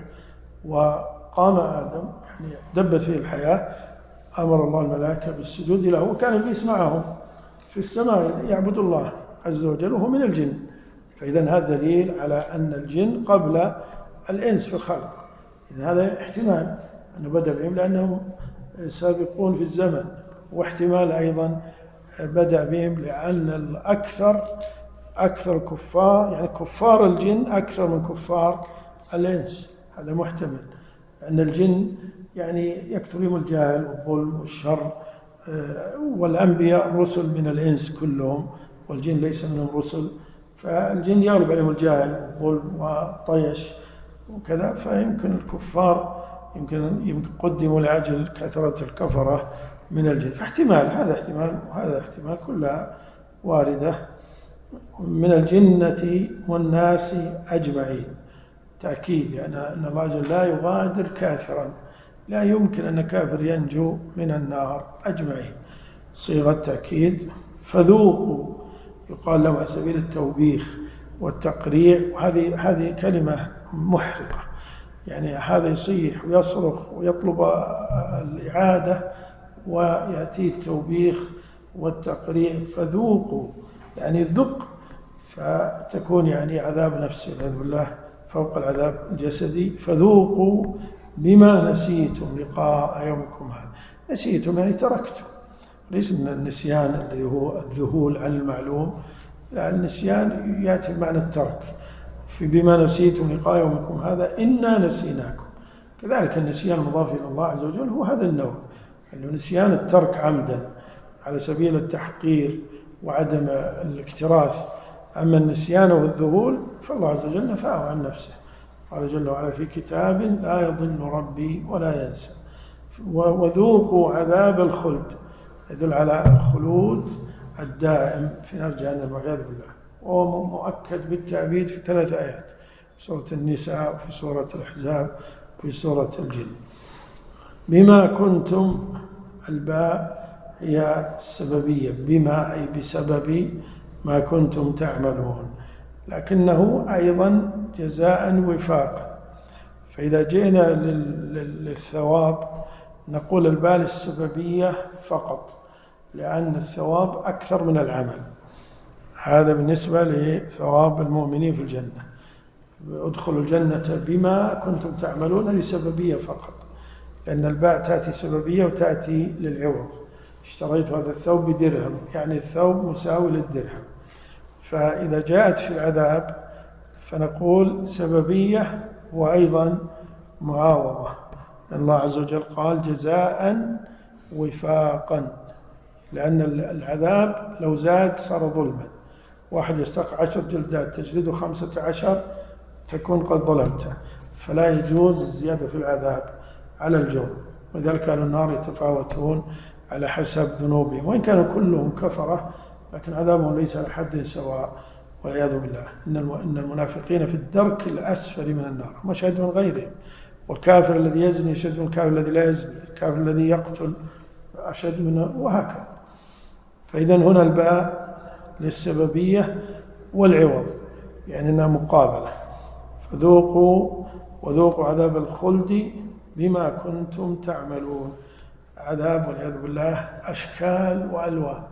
وقام آدم يعني دبت فيه الحياة، أمر الله الملائكة بالسجود له، وكان إبليس معهم في السماء يعبد الله عز وجل وهو من الجن. فإذا هذا دليل على أن الجن قبل الإنس في الخلق. إذن هذا احتمال أنه بدأ بهم لأنهم سابقون في الزمن، واحتمال أيضا بدأ بهم لأن الأكثر أكثر كفار يعني كفار الجن أكثر من كفار الإنس. هذا محتمل أن الجن يعني يكثر بهم الجهل والظلم والشر، والأنبياء الرسل من الإنس كلهم والجن ليس منهم رسل، فالجن يغلب عليهم الجهل والظلم والطيش وكذا. فيمكن الكفار يمكن يمكن قدموا لأجل كثرة الكفرة من الجن. فاحتمال هذا احتمال وهذا احتمال كلها واردة. من الجنة والناس أجمعين تأكيد يعني أن الله عز وجل لا يغادر كافرا، لا يمكن أن كافر ينجو من النار أجمعين، صيغة تأكيد. فذوقوا يقال له على سبيل التوبيخ والتقريع، وهذه هذه كلمة محرقة، يعني هذا يصيح ويصرخ ويطلب الإعادة ويأتي التوبيخ والتقريع. فذوقوا يعني الذق، فتكون يعني عذاب نفسي والعياذ بالله فوق العذاب الجسدي. فذوقوا بما نسيتم لقاء يومكم هذا. نسيتم يعني تركتم، ليس من النسيان اللي هو الذهول عن المعلوم، لا، النسيان يأتي بمعنى الترك. في بما نسيتم لقاء يومكم هذا إنا نسيناكم. كذلك النسيان المضاف إلى الله عز وجل هو هذا النوع، أنه نسيان الترك عمدا على سبيل التحقير وعدم الاكتراث. أما النسيان والذهول فالله عز وجل نفاه عن نفسه، قال جل وعلا في كتاب لا يضل ربي ولا ينسى. وذوقوا عذاب الخلد يدل على الخلود الدائم في نار جهنم والعياذ بالله، وهو مؤكد بالتعبيد في ثلاث آيات، في سورة النساء وفي سورة الأحزاب وفي سورة الجن. بما كنتم، الباء هي السببية، بما أي بسبب ما كنتم تعملون، لكنه أيضا جزاء وفاقا. فإذا جئنا للثواب نقول الباء السببية فقط، لأن الثواب أكثر من العمل. هذا بالنسبة لثواب المؤمنين في الجنة، ادخلوا الجنة بما كنتم تعملون، هذه سببية فقط، لأن الباء تأتي سببية وتأتي للعوض. اشتريت هذا الثوب بدرهم، يعني الثوب مساوي للدرهم. فإذا جاءت في العذاب فنقول سببية وأيضا معاوضة. الله عز وجل قال جزاء وفاقا، لأن العذاب لو زاد صار ظلما. واحد يستحق عشر جلدات تجلده خمسة عشر تكون قد ظلمته، فلا يجوز الزيادة في العذاب على الجرم. ولذلك أهل النار يتفاوتون على حسب ذنوبهم، وإن كانوا كلهم كفرة لكن عذابهم ليس على حد سواء والعياذ بالله. إن المنافقين في الدرك الأسفل من النار، هم أشد من غيرهم. والكافر الذي يزني أشد من الكافر الذي لا يزني، الكافر الذي يقتل أشد منه، وهكذا. فإذا هنا الباء للسببية والعوض، يعني أنها مقابلة. فذوقوا وذوقوا عذاب الخلد بما كنتم تعملون. عذاب والعياذ بالله أشكال وألوان،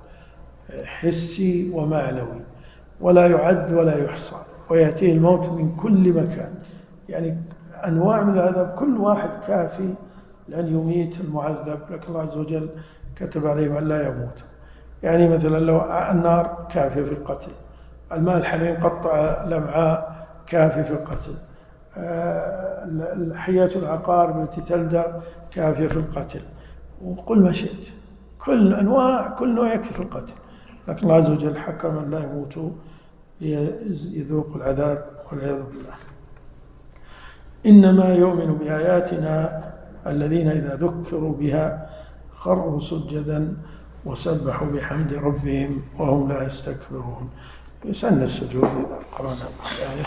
حسي ومعنوي، ولا يعد ولا يحصى، ويأتيه الموت من كل مكان. يعني أنواع من العذاب كل واحد كافي لأن يميت المعذب، لكن الله عز وجل كتب عليهم أن لا يموت. يعني مثلا لو النار كافية في القتل، الماء الحميم قطع الأمعاء كافي في القتل، حية العقارب التي تلدغ كافية في القتل، وقل ما شئت، كل أنواع كل نوع يكفي في القتل. لكن الله عز وجل حكم أن لا يموتوا ليذوقوا العذاب والعياذ بالله. إنما يؤمن بآياتنا الذين إذا ذكروا بها خروا سجدا وسبحوا بحمد ربهم وهم لا يستكبرون. يسن السجود إذا قرأنا الآية.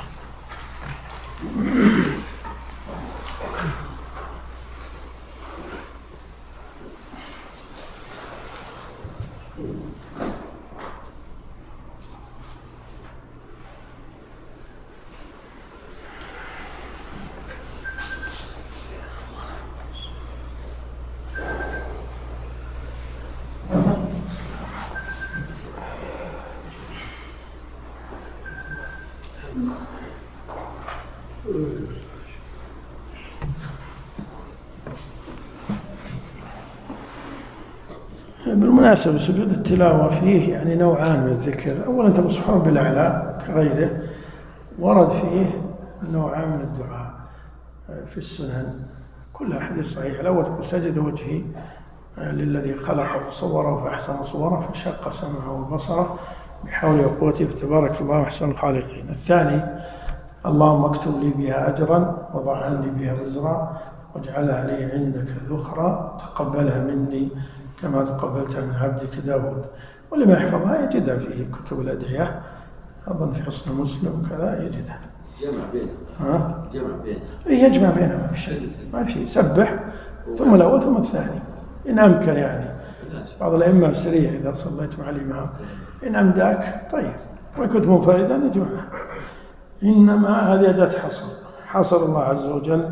بالمناسبة سجود التلاوة فيه يعني نوعان من الذكر. أولا تقول سبحان ربي الأعلى كغيره، ورد فيه نوعان من الدعاء في السنن كلها حديث صحيح. الأول تقول سجد وجهي للذي خلق وصوره فأحسن صوره فشق سمعه وبصره بحوله وقوته فتبارك الله أحسن الخالقين. الثاني اللهم اكتب لي بها أجرا وضع عني بها وزرا واجعلها لي عندك ذخرا تقبلها مني كما تقبلتها من عبدك داود. واللي ما يحفظها يجدها في كتب الأدعية، أظن في حصن مسلم وكذا يجدها. جمع بينها. ها؟ جمع بينها. إيه يجمع بينها، ما في شيء، ما في شيء. سبح ثم الأول ثم الثاني إن أمكن. يعني بعض الأئمة سريع إذا صليت مع الإمام إن أمداك طيب، وإن كنت منفردا يجمعها. إنما هذه أداة حصر، حصر الله عز وجل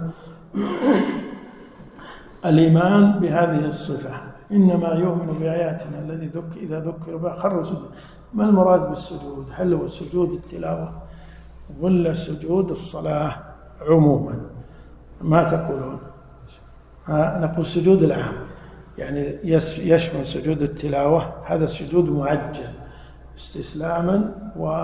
الإيمان بهذه الصفة. إنما يؤمن بآياتنا الذي ذكر إذا ذكر بها خر سجود. ما المراد بالسجود؟ هل هو سجود التلاوة ولا سجود الصلاة عموما؟ ما تقولون؟ نقول سجود العام، يعني يشمل سجود التلاوة، هذا سجود معجل استسلاما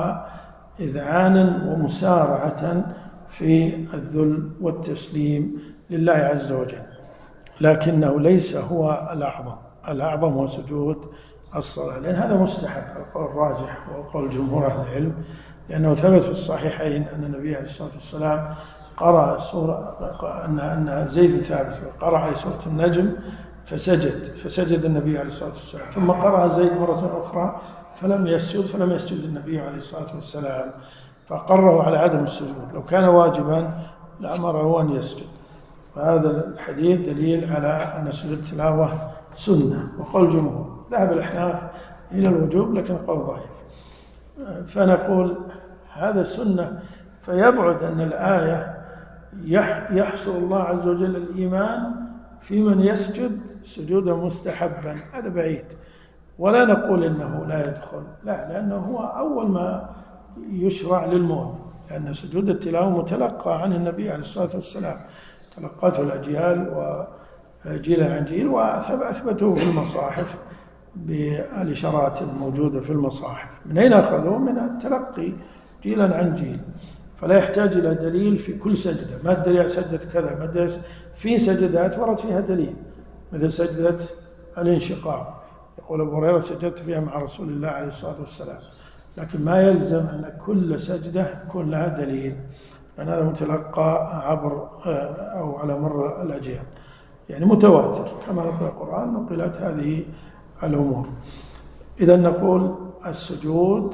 وإذعانا ومسارعة في الذل والتسليم لله عز وجل، لكنه ليس هو الأعظم. الأعظم هو سجود الصلاة، لأن هذا مستحب، القول الراجح وقول جمهور أهل العلم، لأنه ثبت في الصحيحين أن النبي عليه الصلاة والسلام قرأ سورة أن أن زيد بن ثابت قرأ عليه سورة النجم فسجد فسجد النبي عليه الصلاة والسلام، ثم قرأ زيد مرة أخرى فلم يسجد فلم يسجد النبي عليه الصلاة والسلام، فقره على عدم السجود. لو كان واجبا لأمره أن يسجد. فهذا الحديث دليل على أن سجود التلاوة سنة، وقول جمهور. ذهب الأحناف إلى الوجوب لكن قول ضعيف. فنقول هذا سنة، فيبعد أن الآية يحصل الله عز وجل الإيمان في من يسجد سجودا مستحبا، هذا بعيد. ولا نقول إنه لا يدخل، لا، لأنه هو أول ما يشرع للمؤمن، لأن سجود التلاوة متلقى عن النبي عليه الصلاة والسلام، تلقته الأجيال وجيلا عن جيل، وأثبتوه في المصاحف بالإشارات الموجودة في المصاحف. من أين أخذوه؟ من التلقي جيلا عن جيل، فلا يحتاج إلى دليل في كل سجدة. ما الدليل سجدة كذا، ما الدليل في سجدات ورد فيها دليل، مثل سجدة الانشقاق، يقول أبو هريرة سجدت فيها مع رسول الله عليه الصلاة والسلام، لكن ما يلزم أن كل سجدة يكون لها دليل، لأن هذا متلقى عبر أو على مر الأجيال، يعني متواتر كما نقول القرآن نقلت هذه الأمور. إذا نقول السجود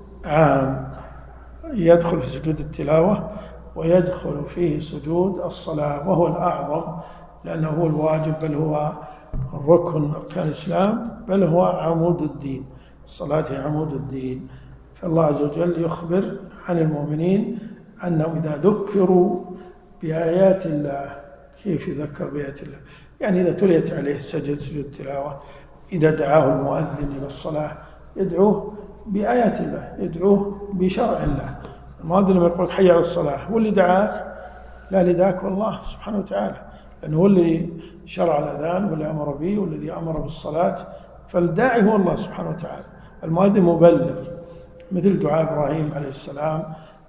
عام، يدخل في سجود التلاوة ويدخل فيه سجود الصلاة، وهو الأعظم لأنه هو الواجب، بل هو الركن أركان الإسلام، بل هو عمود الدين. الصلاة هي عمود الدين. فالله عز وجل يخبر عن المؤمنين أنهم إذا ذكروا بآيات الله، كيف يذكر بآيات الله؟ يعني إذا تليت عليه سجد سجود التلاوة، إذا دعاه المؤذن إلى الصلاة يدعوه بآيات الله، يدعوه بشرع الله. المؤذن لما يقول حي على الصلاة هو اللي دعاك؟ لا، اللي دعاك والله سبحانه وتعالى، لأنه هو اللي شرع الأذان واللي أمر به والذي أمر بالصلاة، فالداعي هو الله سبحانه وتعالى. المؤذن مبلغ، مثل دعاء إبراهيم عليه السلام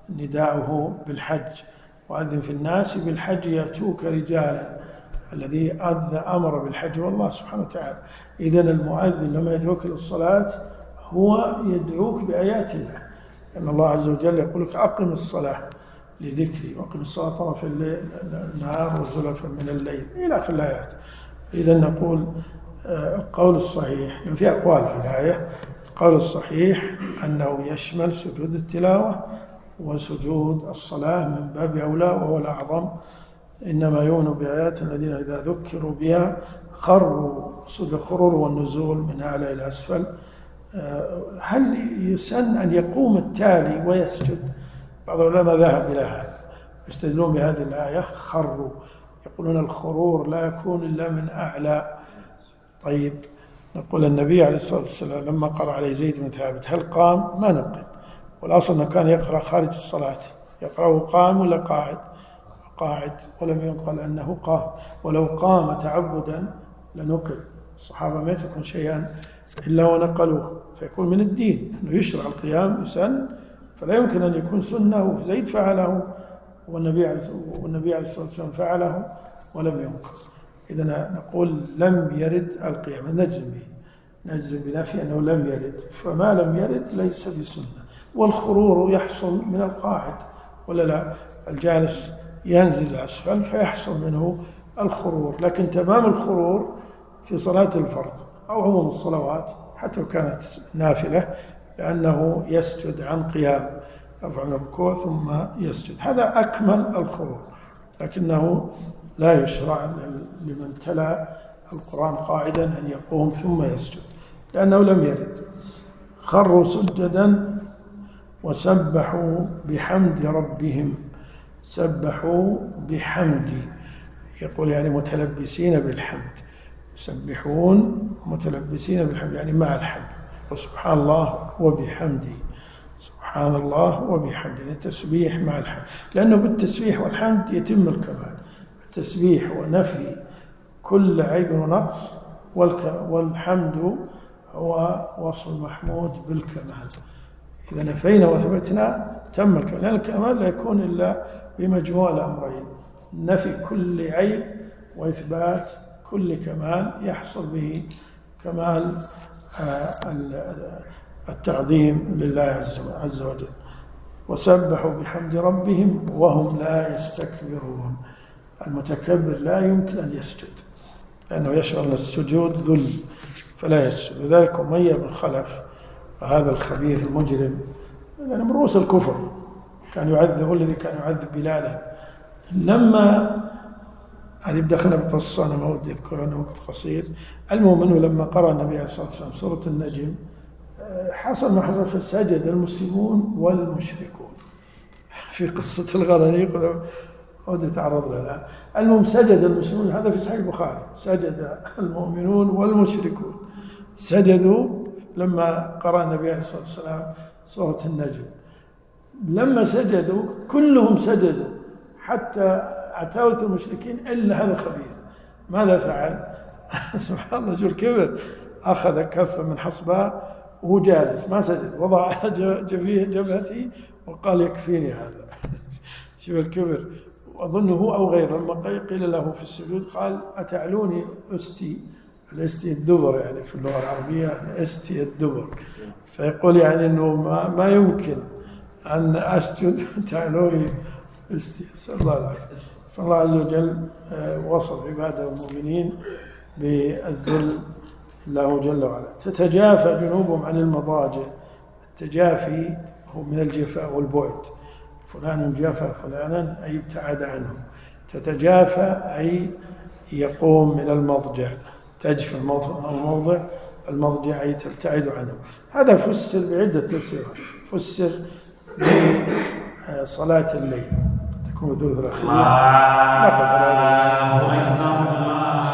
نداؤه بالحج، وأذن في الناس بالحج يأتوك رجالا، الذي أمر بالحج والله سبحانه وتعالى. إذن المؤذن لما يدعوك للصلاة هو يدعوك بآيات الله، لأن الله عز وجل يقول لك أقم الصلاة لذكري، وأقم الصلاة طرف النهار وزلفا من الليل إلى آخر الآيات. إذن نقول القول الصحيح، في أقوال في الآية، القول الصحيح أنه يشمل سجود التلاوة وسجود الصلاة من باب أولى، وهو الأعظم. إنما يؤمن بآيات الذين إذا ذكروا بها خروا سجود الخرور والنزول من أعلى إلى أسفل. هل يسن أن يقوم التالي ويسجد؟ بعض العلماء ذهب إلى هذا، يستدلون بهذه الآية خروا، يقولون الخرور لا يكون إلا من أعلى. طيب نقول النبي عليه الصلاة والسلام لما قرأ عليه زيد بن ثابت هل قام؟ ما نقل، والأصل أنه كان يقرأ خارج الصلاة، يقرأه قام ولا قاعد؟ قاعد، ولم ينقل أنه قام، ولو قام تعبدا لنقل. الصحابة ما يتركون شيئا إلا ونقلوه، فيكون من الدين أنه يشرع القيام يسن، فلا يمكن أن يكون سنة زيد فعله والنبي عليه الصلاة والسلام فعله ولم ينقل. إذا نقول لم يرد القيام، نجزم به، نجزم بنفي أنه لم يرد، فما لم يرد ليس بسنة. والخرور يحصل من القاعد ولا لا؟ الجالس ينزل أسفل فيحصل منه الخرور، لكن تمام الخرور في صلاة الفرض أو عموم الصلوات حتى لو كانت نافلة، لأنه يسجد عن قيام، يرفع من الركوع ثم يسجد، هذا أكمل الخرور، لكنه لا يشرع لمن تلا القرآن قاعدا أن يقوم ثم يسجد، لأنه لم يرد. خروا سجدا وسبحوا بحمد ربهم، سبحوا بحمد، يقول يعني متلبسين بالحمد، يسبحون متلبسين بالحمد يعني مع الحمد، وسبحان الله وبحمده، سبحان الله وبحمده، يعني تسبيح مع الحمد، لأنه بالتسبيح والحمد يتم الكمال. التسبيح ونفي كل عيب ونقص، والحمد هو وصف المحمود بالكمال. إذا نفينا وثبتنا تم الكمال، لأن الكمال لا يكون إلا بمجموع الأمرين: نفي كل عيب وإثبات كل كمال يحصل به كمال التعظيم لله عز وجل. وسبحوا بحمد ربهم وهم لا يستكبرون. المتكبر لا يمكن أن يسجد لأنه يشعر أن السجود ذل فلا يسجد. لذلك أمية بن خلف هذا الخبيث المجرم، لأنه من رؤوس الكفر، كان يعذب الذي كان يعذب بلالا. لما هذه بدخلنا بقصة أنا ما ودي أذكرها أنه وقت قصير. المهم أنه لما قرأ النبي عليه الصلاة والسلام سورة النجم حصل ما حصل، فسجد المسلمون والمشركون في قصة الغرانيق ودي تعرض لها. المهم سجد المسلمون، هذا في صحيح البخاري، سجد المؤمنون والمشركون، سجدوا لما قرأ النبي عليه الصلاة والسلام سورة النجم. لما سجدوا كلهم سجدوا حتى عتاولة المشركين إلا هذا الخبيث. ماذا فعل؟ سبحان الله، شو الكبر، أخذ كفة من حصباء وهو جالس ما سجد، وضع جبهته وقال يكفيني هذا. شو الكبر. وأظنه هو أو غيره لما قيل له في السجود قال أتعلوني أستي، الاستي الدبر يعني في اللغة العربية استي الدبر، فيقول يعني أنه ما, ما يمكن أن أسجد تعلوني استي. أسأل الله العافية. فالله عز وجل وصف عباده المؤمنين بالذل الله جل وعلا. تتجافى جنوبهم عن المضاجع. التجافي هو من الجفاء والبعد، فلان جافى فلانا أي ابتعد عنه. تتجافى أي يقوم من المضجع، تجفى الموضع المضجع أي تبتعد عنه. هذا فسر بعدة تفسيرات. فسر بصلاة الليل تكون ثلث الأخير